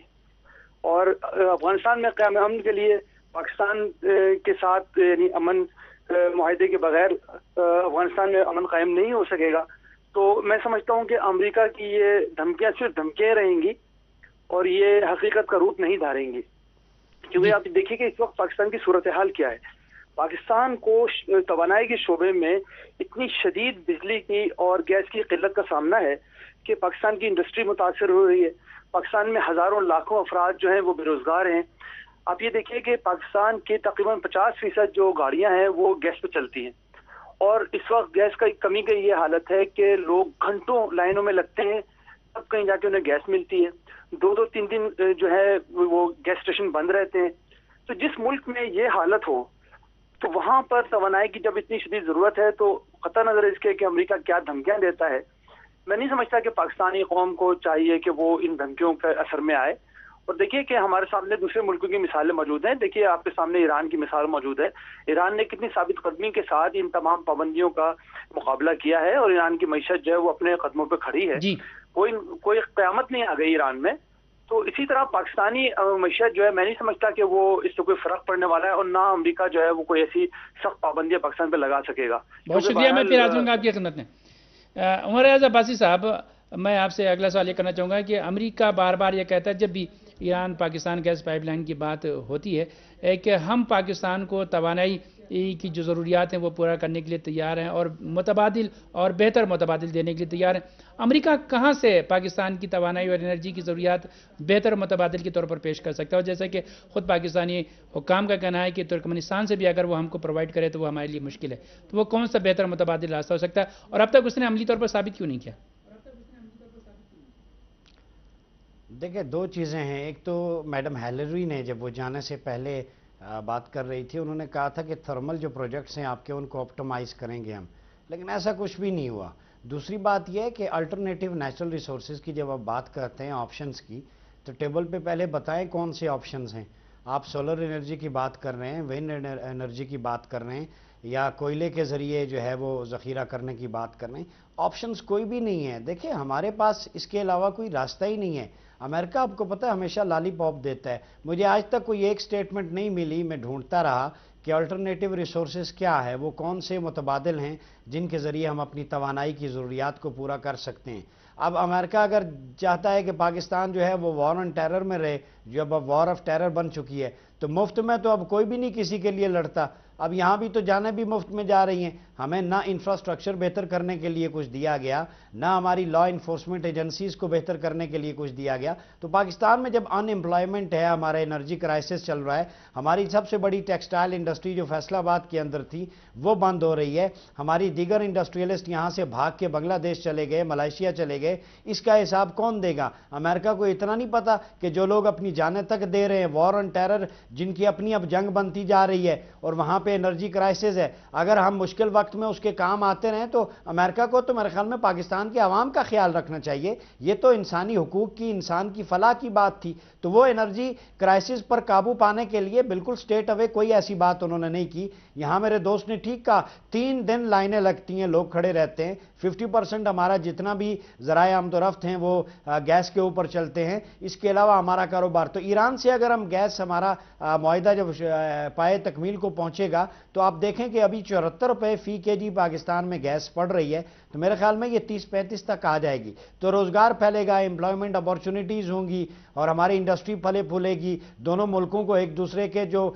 اور افغانستان میں قیام امن کے لیے پاکستان کے ساتھ یعنی امن معاہدے کے بغیر افغانستان میں امن قائم نہیں ہو سکے گا. تو میں سمجھتا ہوں کہ امریکہ کی یہ دھمکیاں صرف دھمکیاں رہیں گی, اور یہ حقیقت کا روپ نہیں دھاریں گی. کیونکہ آپ دیکھیے کہ اس وقت پاکستان کی صورتحال کیا ہے. پاکستان کو توانائی کے شعبے میں اتنی شدید بجلی کی اور گیس کی قلت کا سامنا ہے کہ پاکستان کی انڈسٹری متاثر ہو رہی ہے. پاکستان میں ہزاروں لاکھوں افراد جو ہیں وہ بے روزگار ہیں. آپ یہ دیکھیے کہ پاکستان کی تقریباً 50% جو گاڑیاں ہیں وہ گیس پہ چلتی ہیں, اور اس وقت گیس کا کمی کی یہ حالت ہے کہ لوگ گھنٹوں لائنوں میں لگتے ہیں, تب کہیں جا کے انہیں گیس ملتی ہے. 2-2, 3 دن جو ہے وہ گیس اسٹیشن بند رہتے ہیں. تو جس ملک میں یہ حالت ہو تو وہاں پر توانائی کی جب اتنی شدید ضرورت ہے, تو قطع نظر اس کے کہ امریکہ کیا دھمکیاں دیتا ہے, میں نہیں سمجھتا کہ پاکستانی قوم کو چاہیے کہ وہ ان دھمکیوں کے اثر میں آئے. اور دیکھیے کہ ہمارے سامنے دوسرے ملکوں کی مثالیں موجود ہیں. دیکھیے آپ کے سامنے ایران کی مثال موجود ہے. ایران نے کتنی ثابت قدمی کے ساتھ ان تمام پابندیوں کا مقابلہ کیا ہے, اور ایران کی معیشت جو ہے وہ اپنے قدموں پہ کھڑی ہے. کوئی قیامت نہیں آ گئی ایران میں. تو اسی طرح پاکستانی معیشت جو ہے میں نہیں سمجھتا کہ وہ اس سے کوئی فرق پڑنے والا ہے, اور نہ امریکہ جو ہے وہ کوئی ایسی سخت پابندیاں پاکستان پہ لگا سکے گا. بہت شکریہ. میں پھر حاضر ہوں گا آپ کی خدمت میں. عمر ریاض عباسی صاحب, میں آپ سے اگلا سوال یہ کرنا چاہوں گا کہ امریکہ بار بار یہ کہتا ہے جب بھی Iran Pakistan gas pipeline کی بات ہوتی ہے کہ ہم پاکستان کو توانائی کی جو ضروریات ہیں وہ پورا کرنے کے لیے تیار ہیں اور متبادل اور بہتر متبادل دینے کے لیے تیار ہیں. امریکہ کہاں سے پاکستان کی توانائی اور انرجی کی ضروریات بہتر متبادل کے طور پر پیش کر سکتا ہے؟ اور جیسا کہ خود پاکستانی حکام کا کہنا ہے کہ ترکمنستان سے بھی اگر وہ ہم کو پرووائڈ کرے تو وہ ہمارے لیے مشکل ہے. تو وہ کون سا بہتر متبادل راستہ ہو سکتا ہے اور اب تک اس نے عملی طور پر ثابت کیوں نہیں کیا؟ دیکھیں دو چیزیں ہیں. ایک تو میڈم ہیلری نے جب وہ جانے سے پہلے بات کر رہی تھی، انہوں نے کہا تھا کہ تھرمل جو پروجیکٹس ہیں آپ کے ان کو آپٹیمائز کریں گے ہم، لیکن ایسا کچھ بھی نہیں ہوا. دوسری بات یہ ہے کہ الٹرنیٹیو نیچرل ریسورسز کی جب آپ بات کرتے ہیں آپشنز کی، تو ٹیبل پہ پہلے بتائیں کون سے آپشنز ہیں. آپ سولر انرجی کی بات کر رہے ہیں، ونڈ انرجی کی بات کر رہے ہیں، یا کوئلے کے ذریعے جو ہے وہ ذخیرہ کرنے کی بات کر رہے ہیں. آپشنز کوئی بھی نہیں ہے. دیکھیں ہمارے پاس اس کے علاوہ کوئی راستہ ہی نہیں ہے. امریکہ آپ کو پتہ ہے ہمیشہ لالی پاپ دیتا ہے. مجھے آج تک کوئی ایک سٹیٹمنٹ نہیں ملی، میں ڈھونڈتا رہا کہ الٹرنیٹیو ریسورسز کیا ہے، وہ کون سے متبادل ہیں جن کے ذریعے ہم اپنی توانائی کی ضروریات کو پورا کر سکتے ہیں. اب امریکہ اگر چاہتا ہے کہ پاکستان جو ہے وہ وار آن ٹیرر میں رہے، جو اب وار آف ٹیرر بن چکی ہے، تو مفت میں تو اب کوئی بھی نہیں کسی کے لیے لڑتا. اب یہاں بھی تو جانیں بھی مفت میں جا رہی ہیں. ہمیں نہ انفراسٹرکچر بہتر کرنے کے لیے کچھ دیا گیا، نہ ہماری لا انفورسمنٹ ایجنسیز کو بہتر کرنے کے لیے کچھ دیا گیا. تو پاکستان میں جب ان امپلائمنٹ ہے، ہمارا انرجی کرائسس چل رہا ہے، ہماری سب سے بڑی ٹیکسٹائل انڈسٹری جو فیصل آباد کے اندر تھی وہ بند ہو رہی ہے، ہماری دیگر انڈسٹریلسٹ یہاں سے بھاگ کے بنگلہ دیش چلے گئے، ملائیشیا چلے گئے. اس کا حساب کون دے گا؟ امریکہ کو اتنا نہیں پتا کہ جو لوگ اپنی جانیں تک دے رہے ہیں، وار آن ٹیرر جن کی اپنی اب جنگ بنتی جا رہی ہے اور وہاں پہ انرجی کرائسس ہے، اگر ہم مشکل وقت میں اس کے کام آتے رہیں تو امریکہ کو تو میرے خیال میں پاکستان کے عوام کا خیال رکھنا چاہیے. یہ تو انسانی حقوق کی، انسان کی فلاح کی بات تھی. تو وہ انرجی کرائسس پر قابو پانے کے لیے بالکل سٹیٹ اوے کوئی ایسی بات انہوں نے نہیں کی. یہاں میرے دوست نے ٹھیک کہا، 3 دن لائنیں لگتی ہیں، لوگ کھڑے رہتے ہیں. 50% ہمارا جتنا بھی ذرائع آمد و رفت ہیں وہ گیس کے اوپر چلتے ہیں. اس کے علاوہ ہمارا کاروبار تو ایران سے اگر ہم گیس، ہمارا معاہدہ جب پائے تکمیل کو پہنچے گا تو آپ دیکھیں کہ ابھی 74 روپے فی کے جی پاکستان میں گیس پڑ رہی ہے. تو میرے خیال میں یہ 30-35 تک آ جائے گی تو روزگار پھیلے گا، امپلائمنٹ اپارچونیٹیز ہوں گی اور ہماری انڈسٹری پھلے پھولے گی. دونوں ملکوں کو ایک دوسرے کے جو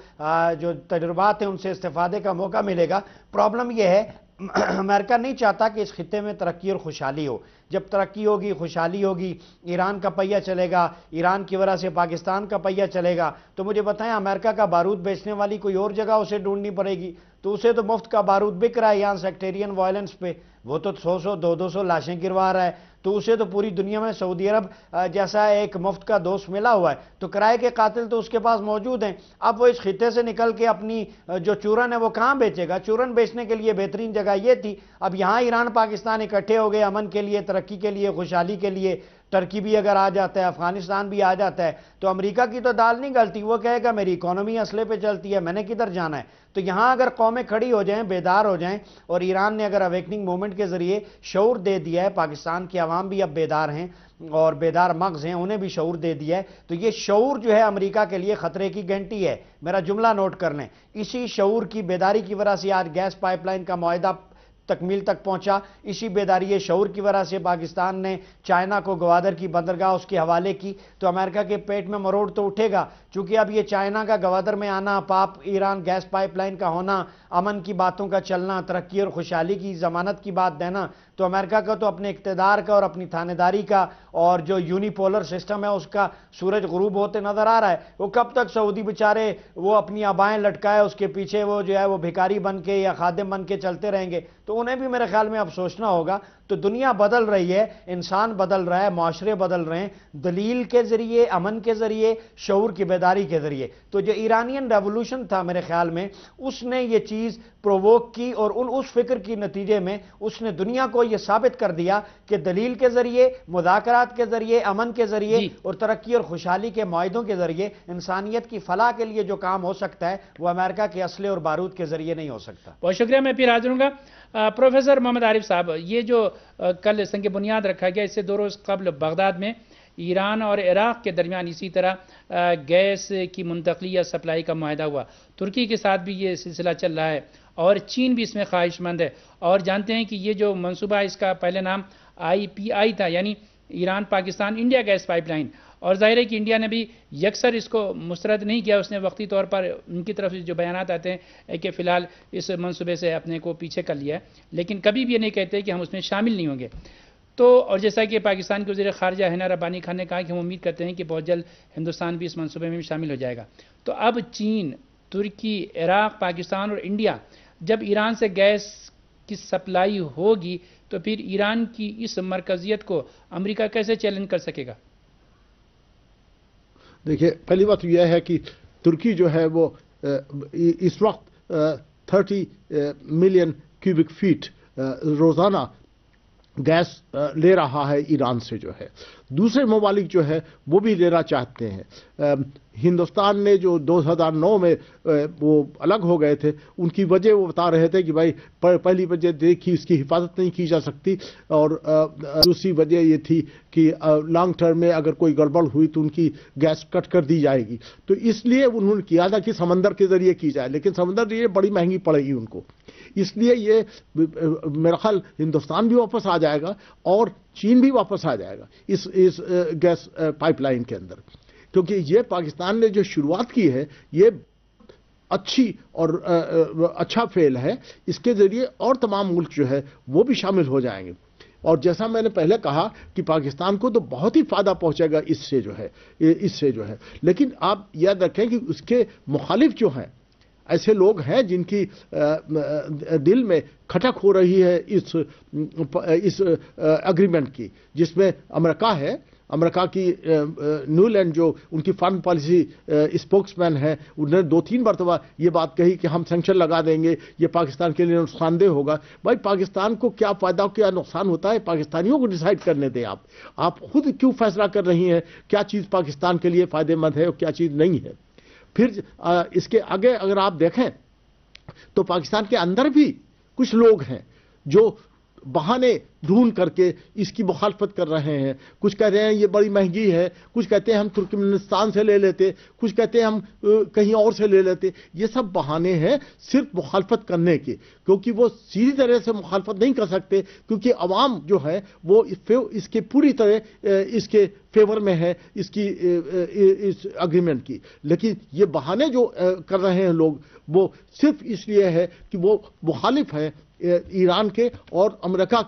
تجربات ہیں ان سے استفادے کا موقع ملے گا. پرابلم یہ ہے امریکہ نہیں چاہتا کہ اس خطے میں ترقی اور خوشحالی ہو. جب ترقی ہوگی، خوشحالی ہوگی، ایران کا پہیہ چلے گا، ایران کی وجہ سے پاکستان کا پہیہ چلے گا، تو مجھے بتائیں امریکہ کا بارود بیچنے والی کوئی اور جگہ اسے ڈھونڈنی پڑے گی. تو اسے تو مفت کا بارود بک رہا ہے یہاں سیکٹیرین وائلنس پہ، وہ تو 100 200 لاشیں گروا رہا ہے. تو اسے تو پوری دنیا میں سعودی عرب جیسا ایک مفت کا دوست ملا ہوا ہے. تو کرائے کے قاتل تو اس کے پاس موجود ہیں. اب وہ اس خطے سے نکل کے اپنی جو چورن ہے وہ کہاں بیچے گا؟ چورن بیچنے کے لیے بہترین جگہ یہ تھی. اب یہاں ایران پاکستان اکٹھے ہو گئے امن کے لیے، ترقی کے لیے، خوشحالی کے لیے. ٹرکی بھی اگر آ جاتا ہے، افغانستان بھی آ جاتا ہے، تو امریکہ کی تو دال نہیں گلتی. وہ کہے گا میری اکانومی اسلحے پہ چلتی ہے، میں نے کدھر جانا ہے. تو یہاں اگر قومیں کھڑی ہو جائیں، بیدار ہو جائیں، اور ایران نے اگر اویکننگ موومنٹ کے ذریعے شعور دے دیا ہے، پاکستان کے عوام بھی اب بیدار ہیں اور بیدار مغز ہیں، انہیں بھی شعور دے دیا ہے، تو یہ شعور جو ہے امریکہ کے لیے خطرے کی گھنٹی ہے. میرا جملہ نوٹ کر لیں، اسی شعور کی بیداری کی وجہ سے آج گیس پائپ لائن کا معاہدہ تکمیل تک پہنچا. اسی بیداری شعور کی وجہ سے پاکستان نے چائنا کو گوادر کی بندرگاہ اس کے حوالے کی. تو امریکہ کے پیٹ میں مروڑ تو اٹھے گا، چونکہ اب یہ چائنا کا گوادر میں آنا، پاپ ایران گیس پائپ لائن کا ہونا، امن کی باتوں کا چلنا، ترقی اور خوشحالی کی ضمانت کی بات دینا، تو امریکہ کا تو اپنے اقتدار کا اور اپنی تھانے داری کا اور جو یونیپولر سسٹم ہے اس کا سورج غروب ہوتے نظر آ رہا ہے. وہ کب تک سعودی بیچارے وہ اپنی آبائیں لٹکائے اس کے پیچھے وہ جو ہے وہ بھکاری بن کے یا خادم بن کے چلتے رہیں گے؟ تو انہیں بھی میرے خیال میں اب سوچنا ہوگا. تو دنیا بدل رہی ہے، انسان بدل رہا ہے، معاشرے بدل رہے ہیں، دلیل کے ذریعے، امن کے ذریعے، شعور کی بیداری کے ذریعے. تو جو ایرانین ریولوشن تھا میرے خیال میں اس نے یہ چیز پرووک کی اور اس فکر کی نتیجے میں اس نے دنیا کو یہ ثابت کر دیا کہ دلیل کے ذریعے، مذاکرات کے ذریعے، امن کے ذریعے اور ترقی اور خوشحالی کے معاہدوں کے ذریعے انسانیت کی فلاح کے لیے جو کام ہو سکتا ہے وہ امریکہ کے اسلحے اور بارود کے ذریعے نہیں ہو سکتا. بہت شکریہ. میں پھر حاضر ہوں گا. پروفیسر محمد عارف صاحب، یہ جو کل سنگ بنیاد رکھا گیا، اس سے 2 روز قبل بغداد میں ایران اور عراق کے درمیان اسی طرح گیس کی منتقلی یا سپلائی کا معاہدہ ہوا. ترکی کے ساتھ بھی یہ سلسلہ چل رہا ہے اور چین بھی اس میں خواہش مند ہے. اور جانتے ہیں کہ یہ جو منصوبہ، اس کا پہلے نام IPI تھا، یعنی Iran Pakistan India gas pipeline, اور ظاہر ہے کہ انڈیا نے بھی یکسر اس کو مسترد نہیں کیا، اس نے وقتی طور پر ان کی طرف سے جو بیانات آتے ہیں کہ فی الحال اس منصوبے سے اپنے کو پیچھے کر لیا ہے، لیکن کبھی بھی یہ نہیں کہتے کہ ہم اس میں شامل نہیں ہوں گے۔ تو اور جیسا کہ پاکستان کے وزیر خارجہ ہینا ربانی خان نے کہا کہ ہم امید کرتے ہیں کہ بہت جلد ہندوستان بھی اس منصوبے میں شامل ہو جائے گا۔ تو اب چین، ترکی، عراق، پاکستان اور انڈیا جب ایران سے گیس کی سپلائی ہوگی تو پھر ایران کی اس مرکزیت کو امریکہ کیسے چیلنج کر سکے گا؟ دیکھیے، پہلی بات یہ ہے کہ ترکی جو ہے وہ اس وقت 30 ملین کیوبک فیٹ روزانہ گیس لے رہا ہے ایران سے جو ہے۔ دوسرے ممالک جو ہے وہ بھی لینا چاہتے ہیں۔ ہندوستان نے جو 2009 میں وہ الگ ہو گئے تھے، ان کی وجہ وہ بتا رہے تھے کہ بھائی پہلی وجہ دیکھی اس کی حفاظت نہیں کی جا سکتی، اور دوسری وجہ یہ تھی کہ لانگ ٹرم میں اگر کوئی گڑبڑ ہوئی تو ان کی گیس کٹ کر دی جائے گی، تو اس لیے انہوں نے کیا تھا کہ سمندر کے ذریعے کی جائے، لیکن سمندر یہ بڑی مہنگی پڑے گی ان کو، اس لیے یہ میرا خیال ہندوستان بھی واپس آ جائے گا اور چین بھی واپس آ جائے گا اس گیس پائپ لائن کے اندر، کیونکہ یہ پاکستان نے جو شروعات کی ہے یہ اچھی اور اچھا فعل ہے، اس کے ذریعے اور تمام ملک جو ہے وہ بھی شامل ہو جائیں گے۔ اور جیسا میں نے پہلے کہا کہ پاکستان کو تو بہت ہی فائدہ پہنچے گا اس سے جو ہے، لیکن آپ یاد رکھیں کہ اس کے مخالف جو ہیں، ایسے لوگ ہیں جن کی دل میں کھٹک ہو رہی ہے اس اگریمنٹ کی، جس میں امریکہ ہے۔ امریکہ کی نیو لینڈ جو ان کی فارن پالیسی اسپوکس مین ہے، انہوں نے 2-3 مرتبہ یہ بات کہی کہ ہم سینکشن لگا دیں گے، یہ پاکستان کے لیے نقصان دہ ہوگا۔ بھائی پاکستان کو کیا فائدہ کیا نقصان ہوتا ہے پاکستانیوں کو ڈیسائیڈ کرنے دیں، آپ خود کیوں فیصلہ کر رہی ہیں کیا چیز پاکستان کے لیے فائدہ مند ہے اور کیا چیز نہیں ہے۔ پھر اس کے آگے اگر آپ دیکھیں تو پاکستان کے اندر بھی کچھ لوگ ہیں جو بہانے ڈھونڈ کر کے اس کی مخالفت کر رہے ہیں، کچھ کہہ رہے ہیں یہ بڑی مہنگی ہے، کچھ کہتے ہیں ہم ترکمانستان سے لے لیتے، کچھ کہتے ہیں ہم کہیں اور سے لے لیتے۔ یہ سب بہانے ہیں صرف مخالفت کرنے کے، کیونکہ وہ سیدھی طرح سے مخالفت نہیں کر سکتے، کیونکہ عوام جو ہے وہ اس کے پوری طرح اس کے فیور میں ہے اس اگریمنٹ کی، لیکن یہ بہانے جو کر رہے ہیں لوگ وہ صرف اس لیے ہے کہ وہ مخالف ہیں ایران کے اور امریکہ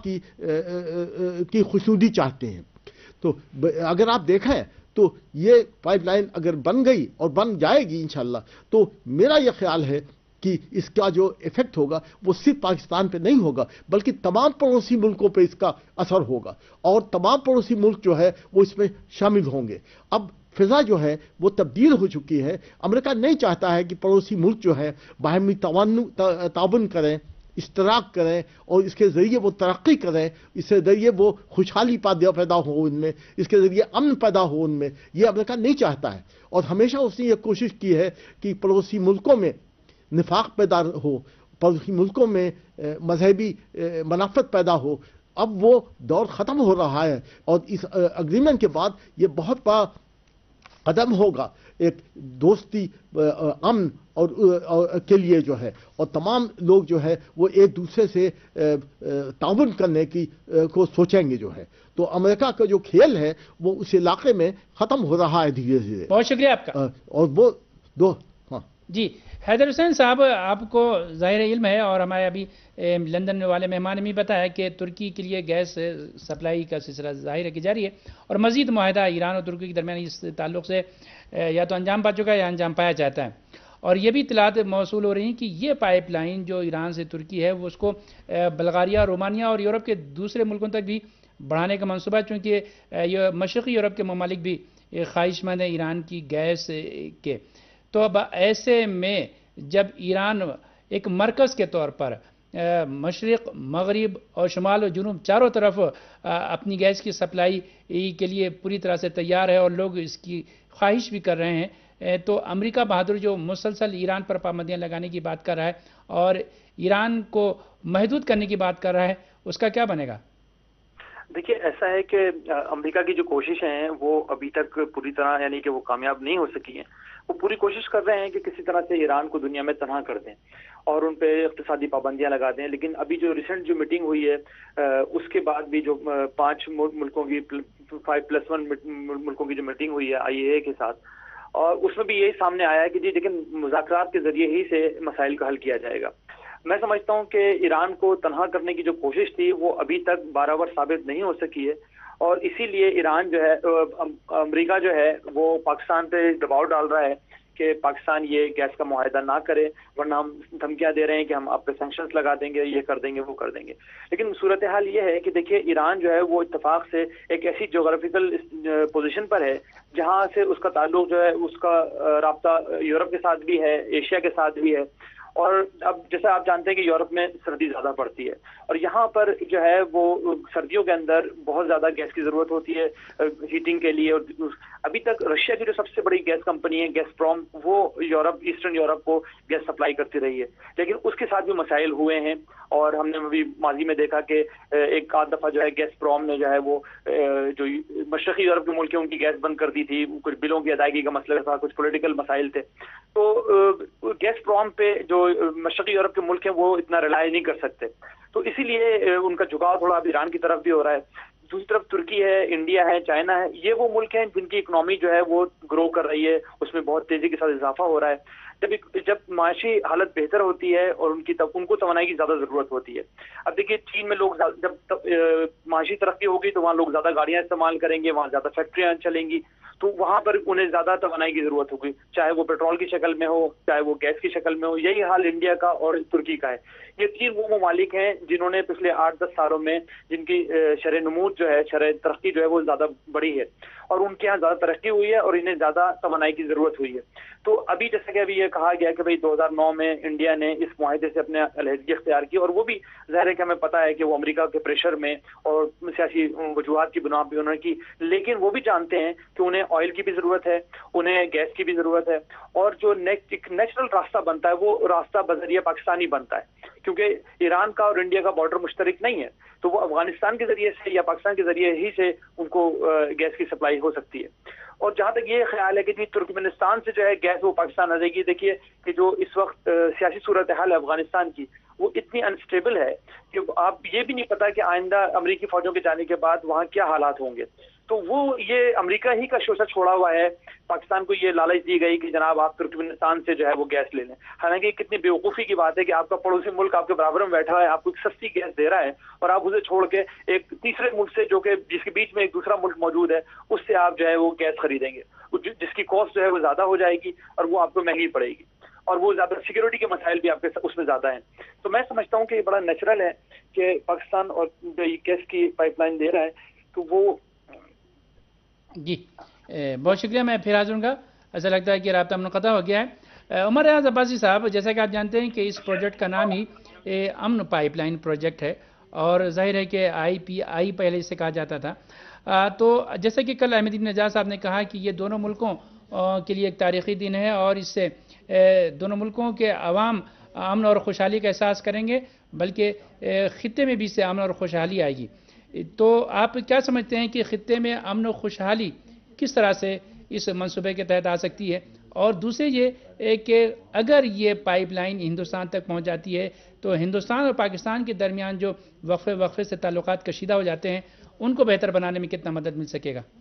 کی خوشنودی چاہتے ہیں۔ تو اگر آپ دیکھیں تو یہ پائپ لائن اگر بن گئی اور بن جائے گی انشاءاللہ، تو میرا یہ خیال ہے کہ اس کا جو ایفیکٹ ہوگا وہ صرف پاکستان پہ نہیں ہوگا بلکہ تمام پڑوسی ملکوں پہ اس کا اثر ہوگا، اور تمام پڑوسی ملک جو ہے وہ اس میں شامل ہوں گے۔ اب فضا جو ہے وہ تبدیل ہو چکی ہے، امریکہ نہیں چاہتا ہے کہ پڑوسی ملک جو ہے باہمی تعاون کریں، اشتراک کریں اور اس کے ذریعے وہ ترقی کریں، اس کے ذریعے وہ خوشحالی پیدا ہو ان میں، اس کے ذریعے امن پیدا ہو ان میں، یہ امریکہ نہیں چاہتا ہے۔ اور ہمیشہ اس نے یہ کوشش کی ہے کہ پڑوسی ملکوں میں نفاق پیدا ہو، پڑوسی ملکوں میں مذہبی منافت پیدا ہو۔ اب وہ دور ختم ہو رہا ہے اور اس اگریمنٹ کے بعد یہ بہت بڑا قدم ہوگا ایک دوستی، امن اور کے لیے جو ہے، اور تمام لوگ جو ہے وہ ایک دوسرے سے تعاون کرنے کو سوچیں گے جو ہے۔ تو امریکہ کا جو کھیل ہے وہ اس علاقے میں ختم ہو رہا ہے دھیرے دھیرے۔ بہت شکریہ آپ کا۔ اور وہ ہاں جی حیدر حسین صاحب، آپ کو ظاہر علم ہے اور ہمارے ابھی لندن والے مہمان نے بھی بتایا کہ ترکی کے لیے گیس سپلائی کا سلسلہ ظاہر ہے کہ جاری ہے، اور مزید معاہدہ ایران اور ترکی کے درمیان اس تعلق سے یا تو انجام پا چکا ہے یا انجام پایا جاتا ہے، اور یہ بھی اطلاعات موصول ہو رہی ہیں کہ یہ پائپ لائن جو ایران سے ترکی ہے وہ اس کو بلغاریہ، رومانیہ اور یورپ کے دوسرے ملکوں تک بھی بڑھانے کا منصوبہ ہے، چونکہ یہ مشرقی یورپ کے ممالک بھی خواہش مند ہیں ایران کی گیس کے۔ تو اب ایسے میں جب ایران ایک مرکز کے طور پر مشرق، مغرب اور شمال و جنوب چاروں طرف اپنی گیس کی سپلائی کے لیے پوری طرح سے تیار ہے اور لوگ اس کی خواہش بھی کر رہے ہیں، تو امریکہ بہادر جو مسلسل ایران پر پابندیاں لگانے کی بات کر رہا ہے اور ایران کو محدود کرنے کی بات کر رہا ہے، اس کا کیا بنے گا؟ دیکھیے، ایسا ہے کہ امریکہ کی جو کوششیں ہیں وہ ابھی تک پوری طرح یعنی کہ وہ کامیاب نہیں ہو سکی ہیں۔ وہ پوری کوشش کر رہے ہیں کہ کسی طرح سے ایران کو دنیا میں تنہا کر دیں اور ان پہ اقتصادی پابندیاں لگا دیں، لیکن ابھی جو ریسنٹ جو میٹنگ ہوئی ہے اس کے بعد بھی جو 5 ملکوں کی 5+1 ملکوں کی جو میٹنگ ہوئی ہے IAEA کے ساتھ، اور اس میں بھی یہی سامنے آیا ہے کہ جی لیکن مذاکرات کے ذریعے ہی سے مسائل کا حل کیا جائے گا۔ میں سمجھتا ہوں کہ ایران کو تنہا کرنے کی جو کوشش تھی وہ ابھی تک برابر ثابت نہیں ہو سکی ہے، اور اسی لیے ایران جو ہے، امریکہ جو ہے وہ پاکستان پہ دباؤ ڈال رہا ہے کہ پاکستان یہ گیس کا معاہدہ نہ کرے، ورنہ ہم دھمکیاں دے رہے ہیں کہ ہم آپ پہ سینکشنز لگا دیں گے، یہ کر دیں گے، وہ کر دیں گے۔ لیکن صورتحال یہ ہے کہ دیکھیے ایران جو ہے وہ اتفاق سے ایک ایسی جغرافیکل پوزیشن پر ہے جہاں سے اس کا تعلق جو ہے، اس کا رابطہ یورپ کے ساتھ بھی ہے، ایشیا کے ساتھ بھی ہے، اور اب جیسا آپ جانتے ہیں کہ یورپ میں سردی زیادہ پڑتی ہے، اور یہاں پر جو ہے وہ سردیوں کے اندر بہت زیادہ گیس کی ضرورت ہوتی ہے ہیٹنگ کے لیے۔ اور ابھی تک رشیا کی جو سب سے بڑی گیس کمپنی ہے گیس پروم، وہ یورپ، ایسٹرن یورپ کو گیس سپلائی کرتی رہی ہے، لیکن اس کے ساتھ بھی مسائل ہوئے ہیں، اور ہم نے ابھی ماضی میں دیکھا کہ ایک آدھ دفعہ جو ہے گیس پروم نے جو ہے وہ جو مشرقی یورپ کے ملک ہیں ان کی گیس بند کر دی تھی، کچھ بلوں کی ادائیگی کا مسئلہ تھا، کچھ پولیٹیکل مسائل تھے، تو گیس پروم پہ جو مشرقی یورپ کے ملک ہیں وہ اتنا ریلائی نہیں کر سکتے، تو اسی لیے ان کا جھکاؤ تھوڑا اب ایران کی طرف بھی ہو رہا ہے۔ دوسری طرف ترکی ہے، انڈیا ہے، چائنا ہے، یہ وہ ملک ہیں جن کی اکنامی جو ہے وہ گرو کر رہی ہے، اس میں بہت تیزی کے ساتھ اضافہ ہو رہا ہے۔ جب معاشی حالت بہتر ہوتی ہے اور ان کو توانائی کی زیادہ ضرورت ہوتی ہے۔ اب دیکھیے چین میں لوگ جب معاشی ترقی ہوگی تو وہاں لوگ زیادہ گاڑیاں استعمال کریں گے، وہاں زیادہ فیکٹریاں چلیں گی، تو وہاں پر انہیں زیادہ توانائی کی ضرورت ہوگی، چاہے وہ پیٹرول کی شکل میں ہو، چاہے وہ گیس کی شکل میں ہو۔ یہی حال انڈیا کا اور ترکی کا ہے۔ یہ تین وہ ممالک ہیں جنہوں نے پچھلے 8-10 سالوں میں جن کی شرح نمود جو ہے، شرح ترقی جو ہے وہ زیادہ بڑی ہے، اور ان کے یہاں زیادہ ترقی ہوئی ہے اور انہیں زیادہ توانائی کی ضرورت ہوئی ہے۔ تو ابھی جیسا کہ ابھی یہ کہا گیا کہ 2009 میں انڈیا نے اس معاہدے سے اپنے علیحدگی اختیار کی، اور وہ بھی ظاہر ہے کہ ہمیں پتہ ہے کہ وہ امریکہ کے پریشر میں اور سیاسی وجوہات کی بنا پہ انہوں نے کی، لیکن وہ بھی جانتے ہیں کہ انہیں آئل کی بھی ضرورت ہے، انہیں گیس کی بھی ضرورت ہے، اور جو ایک نیچرل راستہ بنتا ہے وہ راستہ بذریعہ پاکستانی بنتا ہے، کیونکہ ایران کا اور انڈیا کا بارڈر مشترک نہیں ہے، تو وہ افغانستان کے ذریعے سے یا پاکستان کے ذریعے ہی سے ان کو گیس کی سپلائی ہو سکتی ہے۔ اور جہاں تک یہ خیال ہے کہ جی ترکمانستان سے جو ہے گیس وہ پاکستان آ جائے گی، دیکھیے کہ جو اس وقت سیاسی صورتحال ہے افغانستان کی وہ اتنی انسٹیبل ہے کہ آپ یہ بھی نہیں پتا کہ آئندہ امریکی فوجوں کے جانے کے بعد وہاں کیا حالات ہوں گے، تو وہ یہ امریکہ ہی کا شوشہ چھوڑا ہوا ہے، پاکستان کو یہ لالچ دی گئی کہ جناب آپ ترکمانستان سے جو ہے وہ گیس لے لیں، حالانکہ کتنی بیوقوفی کی بات ہے کہ آپ کا پڑوسی ملک آپ کے برابر میں بیٹھا ہے، آپ کو ایک سستی گیس دے رہا ہے، اور آپ اسے چھوڑ کے ایک تیسرے ملک سے جو کہ جس کے بیچ میں ایک دوسرا ملک موجود ہے اس سے آپ جو ہے وہ گیس خریدیں گے، جس کی کاسٹ جو ہے وہ زیادہ ہو جائے گی اور وہ آپ کو مہنگی پڑے گی، اور وہ زیادہ سیکیورٹی کے مسائل بھی آپ کے اس میں زیادہ ہیں۔ تو میں سمجھتا ہوں کہ یہ بڑا نیچرل ہے کہ پاکستان اور جو یہ گیس کی پائپ لائن دے رہا ہے تو وہ جی بہت شکریہ، میں پھر حاضر ہوں گا، ایسا لگتا ہے کہ رابطہ منقطع ہو گیا ہے۔ عمر ریاض عباسی صاحب، جیسا کہ آپ جانتے ہیں کہ اس پروجیکٹ کا نام ہی امن پائپ لائن پروجیکٹ ہے، اور ظاہر ہے کہ IPI پہلے اسے کہا جاتا تھا، تو جیسا کہ کل احمد نژاد صاحب نے کہا کہ یہ دونوں ملکوں کے لیے ایک تاریخی دن ہے، اور اس سے دونوں ملکوں کے عوام امن اور خوشحالی کا احساس کریں گے، بلکہ خطے میں بھی اس سے امن اور خوشحالی آئے گی۔ تو آپ کیا سمجھتے ہیں کہ خطے میں امن و خوشحالی کس طرح سے اس منصوبے کے تحت آ سکتی ہے؟ اور دوسرے یہ کہ اگر یہ پائپ لائن ہندوستان تک پہنچ جاتی ہے تو ہندوستان اور پاکستان کے درمیان جو وقفے سے تعلقات کشیدہ ہو جاتے ہیں ان کو بہتر بنانے میں کتنا مدد مل سکے گا؟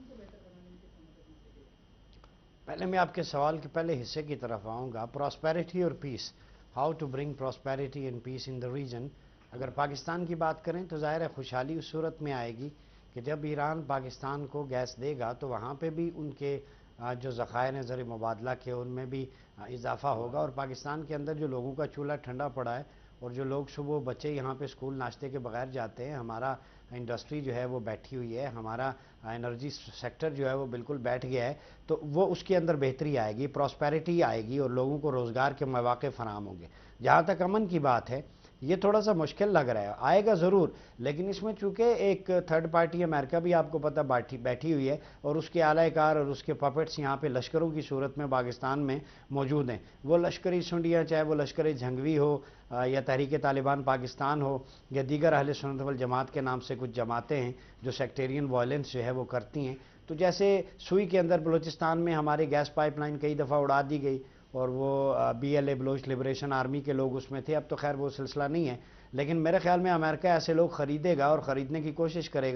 پہلے میں آپ کے سوال کے پہلے حصے کی طرف آؤں گا، پراسپیرٹی اور peace, how to bring prosperity and peace in the region. اگر پاکستان کی بات کریں تو ظاہر ہے خوشحالی اس صورت میں آئے گی کہ جب ایران پاکستان کو گیس دے گا تو وہاں پہ بھی ان کے جو ذخائر ہیں زر مبادلہ کے ان میں بھی اضافہ ہوگا، اور پاکستان کے اندر جو لوگوں کا چولہا ٹھنڈا پڑا ہے اور جو لوگ صبح بچے یہاں پہ اسکول ناشتے کے بغیر جاتے ہیں، ہمارا انڈسٹری جو ہے وہ بیٹھی ہوئی ہے، ہمارا انرجی سیکٹر جو ہے وہ بالکل بیٹھ گیا ہے، تو وہ اس کے اندر بہتری آئے گی، پراسپیرٹی آئے گی، اور لوگوں کو روزگار کے مواقع فراہم ہوں گے۔ جہاں تک امن کی بات ہے یہ تھوڑا سا مشکل لگ رہا ہے، آئے گا ضرور، لیکن اس میں چونکہ ایک تھرڈ پارٹی امریکہ بھی آپ کو پتہ بیٹھی ہوئی ہے، اور اس کے اعلی کار اور اس کے پپٹس یہاں پہ لشکروں کی صورت میں پاکستان میں موجود ہیں، وہ لشکری سنڈیاں، چاہے وہ لشکر جھنگوی ہو یا تحریک طالبان پاکستان ہو یا دیگر اہل سنت والجماعت کے نام سے کچھ جماعتیں ہیں جو سیکٹیرین وائلنس جو ہے وہ کرتی ہیں۔ تو جیسے سوئی کے اندر بلوچستان میں ہمارے گیس پائپ لائن کئی دفعہ اڑا دی گئی، اور وہ BLA بلوچ لبریشن آرمی کے لوگ اس میں تھے، اب تو خیر وہ سلسلہ نہیں ہے، لیکن میرے خیال میں امریکہ ایسے لوگ خریدے گا اور خریدنے کی کوشش کرے گا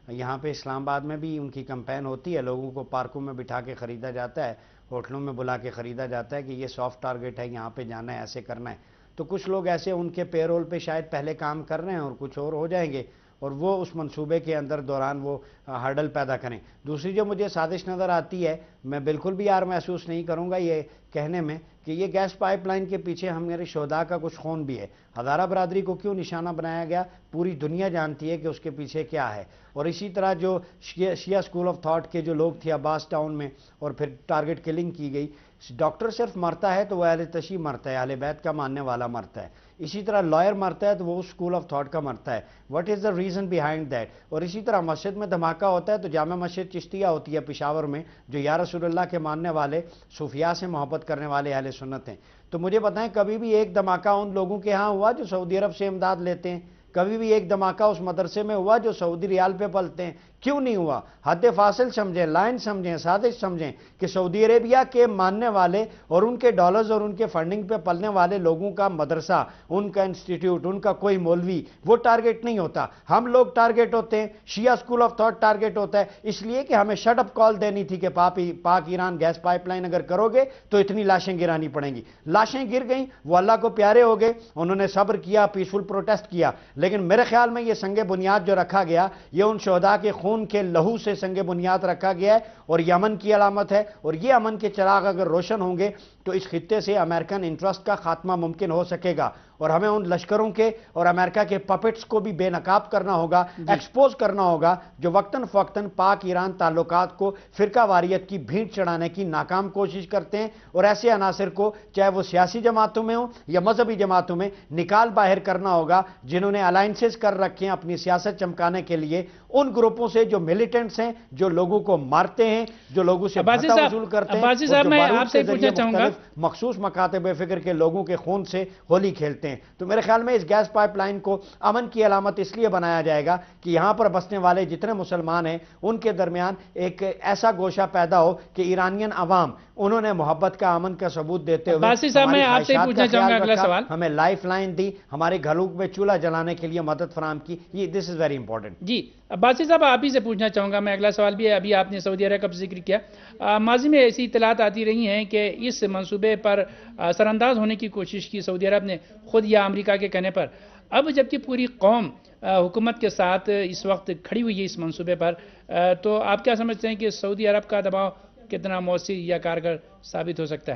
یہاں پہ اسلام آباد میں بھی ان کی کمپین ہوتی ہے، لوگوں کو پارکوں میں بٹھا کے خریدا جاتا ہے، ہوٹلوں میں بلا کے خریدا جاتا ہے کہ یہ سافٹ ٹارگٹ ہے، یہاں پہ جانا ہے، ایسے کرنا ہے. تو کچھ لوگ ایسے ان کے پے رول پہ شاید پہلے کام کر رہے ہیں اور کچھ اور ہو جائیں گے، اور وہ اس منصوبے کے اندر دوران وہ ہرڈل پیدا کریں. دوسری جو مجھے سازش نظر آتی ہے، میں بالکل بھی یار محسوس نہیں کروں گا یہ کہنے میں کہ یہ گیس پائپ لائن کے پیچھے ہمارے شہداء کا کچھ خون بھی ہے. ہزارہ برادری کو کیوں نشانہ بنایا گیا، پوری دنیا جانتی ہے کہ اس کے پیچھے کیا ہے. اور اسی طرح جو شیعہ اسکول آف تھاٹ کے جو لوگ تھے عباس ٹاؤن میں، اور پھر ٹارگٹ کلنگ کی گئی. ڈاکٹر صرف مرتا ہے تو وہ اہل تشیع مرتا ہے، اہل بیت کا ماننے والا مرتا ہے. اسی طرح لائر مرتا ہے تو وہ اسکول آف تھاٹ کا مرتا ہے. What is the reason behind that? اور اسی طرح مسجد میں دھماکہ ہوتا ہے تو جامع مسجد چشتیہ ہوتی ہے پشاور میں، جو یا رسول اللہ کے ماننے والے، صوفیاء سے محبت کرنے والے اہل سنت ہیں. تو مجھے بتائیں کبھی بھی ایک دھماکہ ان لوگوں کے ہاں ہوا جو سعودی عرب سے امداد لیتے ہیں؟ کبھی بھی ایک دھماکہ اس مدرسے میں ہوا جو سعودی ریال پہ پلتے ہیں؟ کیوں نہیں ہوا؟ حد فاصل سمجھیں، لائن سمجھیں، سازش سمجھیں کہ سعودی عربیہ کے ماننے والے اور ان کے ڈالرز اور ان کے فنڈنگ پہ پلنے والے لوگوں کا مدرسہ، ان کا انسٹیٹیوٹ، ان کا کوئی مولوی وہ ٹارگٹ نہیں ہوتا. ہم لوگ ٹارگٹ ہوتے ہیں، شیعہ اسکول آف تھاٹ ٹارگٹ ہوتا ہے، اس لیے کہ ہمیں شٹ اپ کال دینی تھی کہ پاک ایران گیس پائپ لائن اگر کرو گے تو اتنی لاشیں گرانی پڑیں گی. لاشیں گر گئیں، وہ اللہ کو پیارے ہو گئے، انہوں نے صبر کیا، پیسفل پروٹیسٹ کیا. لیکن میرے خیال میں یہ سنگ بنیاد جو رکھا گیا، یہ ان شہداء کے خون کے لہو سے سنگ بنیاد رکھا گیا ہے، اور یہ امن کی علامت ہے. اور یہ امن کے چراغ اگر روشن ہوں گے تو اس خطے سے امریکن انٹرسٹ کا خاتمہ ممکن ہو سکے گا. اور ہمیں ان لشکروں کے اور امریکہ کے پپٹس کو بھی بے نقاب کرنا ہوگا، ایکسپوز کرنا ہوگا، جو وقتاً فوقتاً پاک ایران تعلقات کو فرقہ واریت کی بھینٹ چڑھانے کی ناکام کوشش کرتے ہیں. اور ایسے عناصر کو چاہے وہ سیاسی جماعتوں میں ہوں یا مذہبی جماعتوں میں نکال باہر کرنا ہوگا، جنہوں نے الائنسز کر رکھے ہیں اپنی سیاست چمکانے کے لیے ان گروپوں سے جو ملیٹنٹس ہیں، جو لوگوں کو مارتے ہیں، جو لوگوں سے بھتہ وصول کرتے ہیں، عباسی صاحب میں آپ سے پوچھنا چاہوں گا، مخصوص مکاتب فکر کے لوگوں کے خون سے ہولی کھیلتے ہیں. تو میرے خیال میں اس گیس پائپ لائن کو امن کی علامت اس لیے بنایا جائے گا کہ یہاں پر بسنے والے جتنے مسلمان ہیں ان کے درمیان ایک ایسا گوشہ پیدا ہو کہ ایرانین عوام انہوں نے محبت کا، امن کا ثبوت دیتے ہوئے عباسی صاحب میں آپ سے پوچھنا چاہوں گا اگلا سوال، ہمیں لائف لائن دی، ہمارے گھروں میں چولہا جلانے کے لیے مدد فراہم کی. یہ دس از ویری امپورٹنٹ. جی عباسی صاحب آپ ہی سے پوچھنا چاہوں گا میں اگلا سوال بھی ہے. ابھی آپ نے سعودی عرب کا ذکر کیا، ماضی میں ایسی اطلاعات آتی رہی ہیں کہ اس منصوبے پر اثر انداز ہونے کی کوشش کی سعودی عرب نے خود یا امریکہ کے کہنے پر. اب جبکہ پوری قوم حکومت کے ساتھ اس وقت کھڑی ہوئی ہے اس منصوبے پر، تو آپ کیا سمجھتے ہیں کہ سعودی عرب کا دباؤ کتنا مؤثر یا کارگر ثابت ہو سکتا ہے؟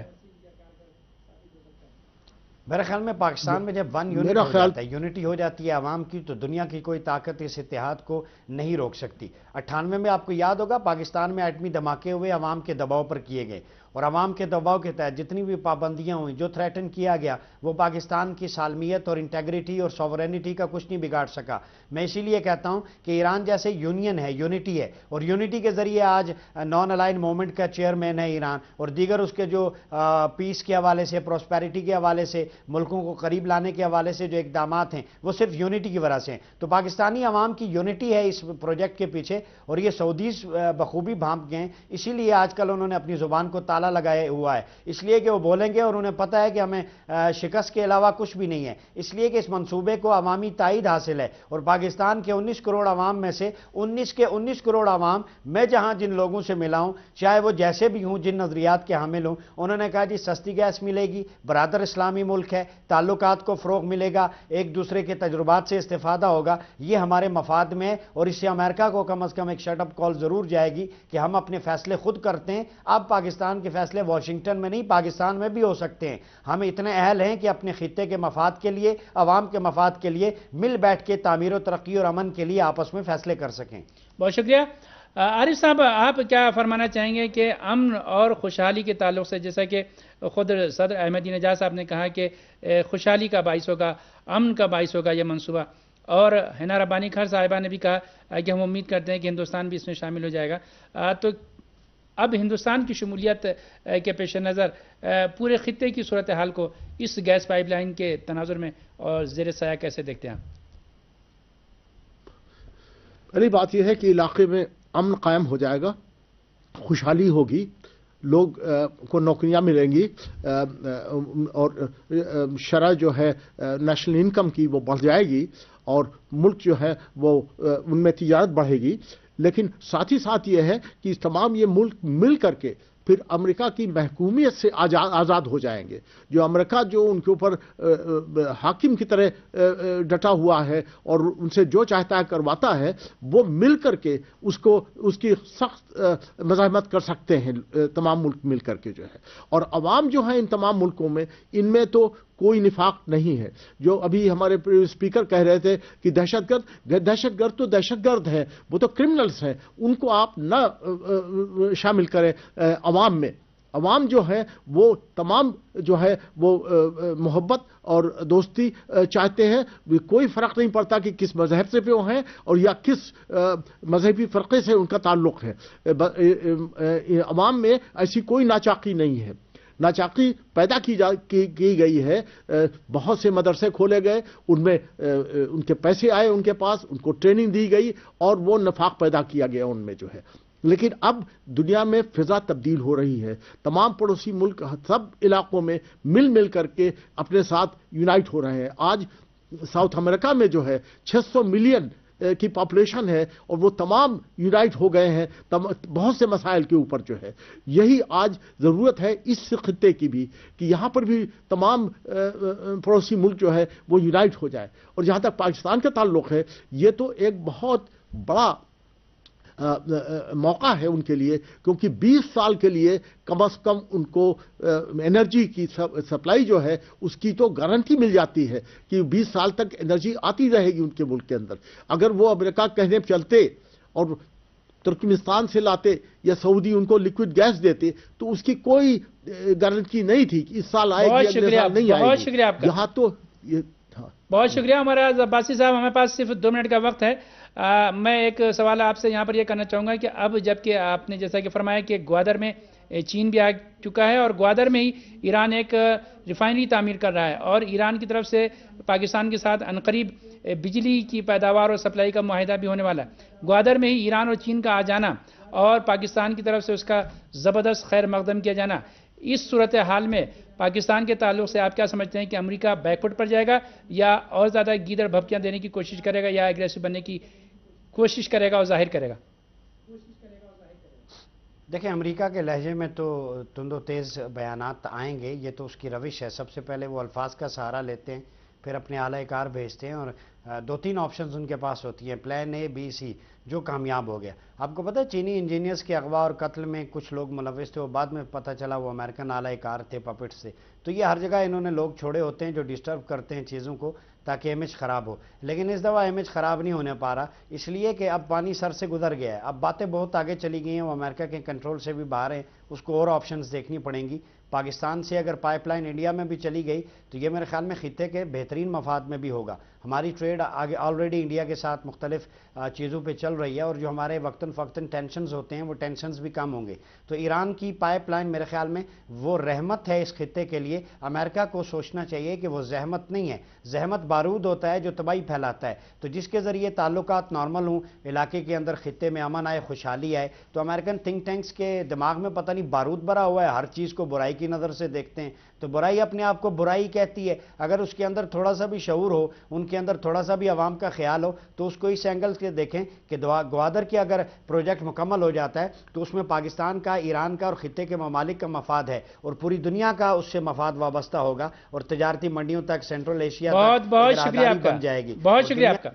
میرے خیال میں پاکستان میں جب یونٹی ہو جاتی ہے عوام کی، تو دنیا کی کوئی طاقت اس اتحاد کو نہیں روک سکتی. 98 میں آپ کو یاد ہوگا پاکستان میں ایٹمی دھماکے ہوئے، عوام کے دباؤ پر کیے گئے، اور عوام کے دباؤ کے تحت جتنی بھی پابندیاں ہوئیں، جو تھریٹن کیا گیا، وہ پاکستان کی سالمیت اور انٹیگریٹی اور سوورینٹی کا کچھ نہیں بگاڑ سکا. میں اسی لیے کہتا ہوں کہ ایران جیسے یونین ہے، یونٹی ہے، اور یونٹی کے ذریعے آج نان الائن موومنٹ کا چیئرمین ہے ایران، اور دیگر اس کے جو پیس کے حوالے سے، پراسپیرٹی کے حوالے سے، ملکوں کو قریب لانے کے حوالے سے جو اقدامات ہیں وہ صرف یونٹی کی وجہ سے ہیں. تو پاکستانی عوام کی یونٹی ہے اس پروجیکٹ کے پیچھے، اور یہ سعودیز بخوبی بھانپ گئے ہیں. اسی لیے آج کل انہوں نے اپنی زبان کو تالا لگایا ہوا ہے، اس لیے کہ وہ بولیں گے اور انہیں پتہ ہے کہ ہمیں شکست کے علاوہ کچھ بھی نہیں ہے. اس لیے کہ اس منصوبے کو عوامی تائید حاصل ہے، اور پاکستان کے 19 کروڑ عوام میں سے 19 کروڑ عوام، میں جہاں جن لوگوں سے ملا ہوں، چاہے وہ جیسے بھی ہوں، جن نظریات کے حامل ہوں، انہوں نے کہا جی سستی گیس ملے گی، برادر اسلامی ملک ہے، تعلقات کو فروغ ملے گا، ایک دوسرے کے تجربات سے استفادہ ہوگا، یہ ہمارے مفاد میں ہے. اور اس سے امریکہ کو کم از کم ایک شٹ اپ کال ضرور جائے گی کہ ہم اپنے فیصلے خود کرتے ہیں. اب پاکستان کے فیصلے واشنگٹن میں نہیں، پاکستان میں بھی ہو سکتے ہیں. ہم اتنے اہل ہیں کہ اپنے خطے کے مفاد کے لیے، عوام کے مفاد کے لیے مل بیٹھ کے تعمیر و ترقی اور امن کے لیے آپس میں فیصلے کر سکیں. بہت شکریہ. عارف صاحب آپ کیا فرمانا چاہیں گے کہ امن اور خوشحالی کے تعلق سے، جیسا کہ خود صدر احمدی نژاد صاحب نے کہا کہ خوشحالی کا باعث ہوگا، امن کا باعث ہوگا یہ منصوبہ، اور حنا ربانی کھر صاحبہ نے بھی کہا کہ ہم امید کرتے ہیں کہ ہندوستان بھی اس میں شامل ہو جائے گا. تو اب ہندوستان کی شمولیت کے پیش نظر پورے خطے کی صورتحال کو اس گیس پائپ لائن کے تناظر میں اور زیر سایہ کیسے دیکھتے ہیں؟ پہلی بات یہ ہے کہ علاقے میں امن قائم ہو جائے گا، خوشحالی ہوگی، لوگ کو نوکریاں ملیں گی اور شرح جو ہے نیشنل انکم کی وہ بڑھ جائے گی اور ملک جو ہے وہ ان میں تجارت بڑھے گی. لیکن ساتھ ہی ساتھ یہ ہے کہ تمام یہ ملک مل کر کے پھر امریکہ کی محکومیت سے آزاد ہو جائیں گے. جو امریکہ جو ان کے اوپر حاکم کی طرح ڈٹا ہوا ہے اور ان سے جو چاہتا ہے کرواتا ہے، وہ مل کر کے اس کی سخت مزاحمت کر سکتے ہیں تمام ملک مل کر کے جو ہے. اور عوام جو ہیں ان تمام ملکوں میں، ان میں تو کوئی نفاق نہیں ہے. جو ابھی ہمارے اسپیکر کہہ رہے تھے کہ دہشت گرد تو دہشت گرد ہے، وہ تو کرمنلز ہیں، ان کو آپ نہ شامل کریں عوام میں. عوام جو ہے وہ تمام جو ہے وہ محبت اور دوستی چاہتے ہیں. کوئی فرق نہیں پڑتا کہ کس مذہب سے وہ ہیں اور یا کس مذہبی فرقے سے ان کا تعلق ہے. عوام میں ایسی کوئی ناچاقی نہیں ہے. ناچاقی پیدا کی گئی ہے. بہت سے مدرسے کھولے گئے، ان میں ان کے پیسے آئے ان کے پاس، ان کو ٹریننگ دی گئی اور وہ نفاق پیدا کیا گیا ان میں جو ہے. لیکن اب دنیا میں فضا تبدیل ہو رہی ہے. تمام پڑوسی ملک سب علاقوں میں مل کر کے اپنے ساتھ یونائٹ ہو رہے ہیں. آج ساؤتھ امریکہ میں جو ہے 600 ملین کی پاپولیشن ہے اور وہ تمام یونائٹ ہو گئے ہیں بہت سے مسائل کے اوپر جو ہے. یہی آج ضرورت ہے اس خطے کی بھی کہ یہاں پر بھی تمام پڑوسی ملک جو ہے وہ یونائٹ ہو جائے. اور جہاں تک پاکستان کا تعلق ہے، یہ تو ایک بہت بڑا موقع ہے ان کے لیے، کیونکہ 20 سال کے لیے کم از کم ان کو انرجی کی سپلائی جو ہے اس کی تو گارنٹی مل جاتی ہے کہ 20 سال تک انرجی آتی رہے گی ان کے ملک کے اندر. اگر وہ امریکہ کہنے چلتے اور ترکمستان سے لاتے یا سعودی ان کو لیکوڈ گیس دیتے تو اس کی کوئی گارنٹی نہیں تھی کہ اس سال آئے گی اگلے سال نہیں آئے گی. بہت شکریہ آپ کا. یہاں تو بہت شکریہ. ہمارا عباسی صاحب، ہمارے پاس صرف 2 منٹ کا وقت ہے. میں ایک سوال آپ سے یہاں پر یہ کرنا چاہوں گا کہ اب جب کہ آپ نے جیسا کہ فرمایا کہ گوادر میں چین بھی آ چکا ہے اور گوادر میں ہی ایران ایک ریفائنری تعمیر کر رہا ہے اور ایران کی طرف سے پاکستان کے ساتھ عنقریب بجلی کی پیداوار اور سپلائی کا معاہدہ بھی ہونے والا ہے. گوادر میں ہی ایران اور چین کا آ جانا اور پاکستان کی طرف سے اس کا زبردست خیر مقدم کیا جانا، اس صورتحال میں پاکستان کے تعلق سے آپ کیا سمجھتے ہیں کہ امریکہ بیک فٹ پر جائے گا یا اور زیادہ گیدڑ بھبکیاں دینے کی کوشش کرے گا یا ایگریسو بننے کی کوشش کرے گا اور ظاہر کرے گا؟ دیکھیں، امریکہ کے لہجے میں تو تند و تیز بیانات آئیں گے، یہ تو اس کی روش ہے. سب سے پہلے وہ الفاظ کا سہارا لیتے ہیں، پھر اپنے اعلی کار بھیجتے ہیں اور 2-3 آپشنز ان کے پاس ہوتی ہیں، پلان اے بی سی. جو کامیاب ہو گیا. آپ کو پتہ ہے چینی انجینئرز کے اغوا اور قتل میں کچھ لوگ ملوث تھے، وہ بعد میں پتہ چلا وہ امریکن اعلی کار تھے پپٹ سے. تو یہ ہر جگہ انہوں نے لوگ چھوڑے ہوتے ہیں جو ڈسٹرب کرتے ہیں چیزوں کو تاکہ امیج خراب ہو. لیکن اس دفعہ امیج خراب نہیں ہونے پا رہا، اس لیے کہ اب پانی سر سے گزر گیا ہے. اب باتیں بہت آگے چلی گئی ہیں، وہ امریکہ کے کنٹرول سے بھی باہر ہیں، اس کو اور آپشنز دیکھنی پڑیں گی. پاکستان سے اگر پائپ لائن انڈیا میں بھی چلی گئی تو یہ میرے خیال میں خطے کے بہترین مفاد میں بھی ہوگا. ہماری ٹریڈ آگے آلریڈی انڈیا کے ساتھ مختلف چیزوں پہ چل رہی ہے اور جو ہمارے وقتاً فوقتاً ٹینشنز ہوتے ہیں وہ ٹینشنز بھی کم ہوں گے. تو ایران کی پائپ لائن میرے خیال میں وہ رحمت ہے اس خطے کے لیے. امریکہ کو سوچنا چاہیے کہ وہ زحمت نہیں ہے، زحمت بارود ہوتا ہے جو تباہی پھیلاتا ہے. تو جس کے ذریعے تعلقات نارمل ہوں، علاقے کے اندر خطے میں امن آئے، خوشحالی آئے. تو امریکن تھنک ٹینکس کے دماغ میں پتہ نہیں بارود بھرا ہوا ہے، ہر چیز کو برائی کی نظر سے دیکھتے ہیں. تو برائی اپنے آپ کو برائی کہتی ہے. اگر اس کے اندر تھوڑا سا بھی شعور ہو، ان کے اندر تھوڑا سا بھی عوام کا خیال ہو تو اس کو اس اینگل سے دیکھیں کہ گوادر کے اگر پروجیکٹ مکمل ہو جاتا ہے تو اس میں پاکستان کا، ایران کا اور خطے کے ممالک کا مفاد ہے اور پوری دنیا کا اس سے مفاد وابستہ ہوگا اور تجارتی منڈیوں تک، سینٹرل ایشیا تک بہت شکریہ آپ کا، بن جائے گی. بہت شکریہ آپ کا.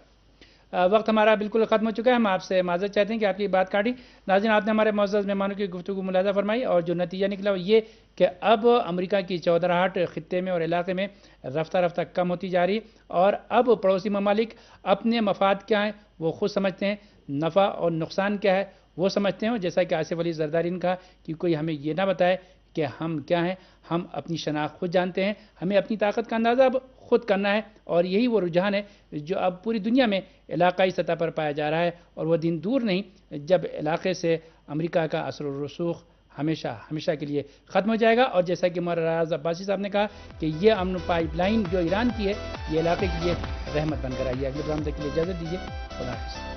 وقت ہمارا بالکل ختم ہو چکا ہے. ہم آپ سے معذرت چاہتے ہیں کہ آپ کی بات کاٹی. ناظرین، آپ نے ہمارے معزز مہمانوں کی گفتگو ملاحظہ فرمائی اور جو نتیجہ نکلا وہ یہ کہ اب امریکہ کی چودراہٹ خطے میں اور علاقے میں رفتہ رفتہ کم ہوتی جا رہی ہے اور اب پڑوسی ممالک اپنے مفاد کیا ہیں وہ خود سمجھتے ہیں، نفع اور نقصان کیا ہے وہ سمجھتے ہیں. جیسا کہ آصف علی زرداری نے کہا کہ کوئی ہمیں یہ نہ بتائے کہ ہم کیا ہیں، ہم اپنی شناخت خود جانتے ہیں، ہمیں اپنی طاقت کا اندازہ اب خود کرنا ہے. اور یہی وہ رجحان ہے جو اب پوری دنیا میں علاقائی سطح پر پایا جا رہا ہے اور وہ دن دور نہیں جب علاقے سے امریکہ کا اثر و رسوخ ہمیشہ کے لیے ختم ہو جائے گا. اور جیسا کہ ہمارا راز عباسی صاحب نے کہا کہ یہ امن پائپ لائن جو ایران کی ہے یہ علاقے کے لیے رحمت بن کر آئی ہے. اگلے پروگرام تک کے لیے اجازت دیجیے. خدا حافظ.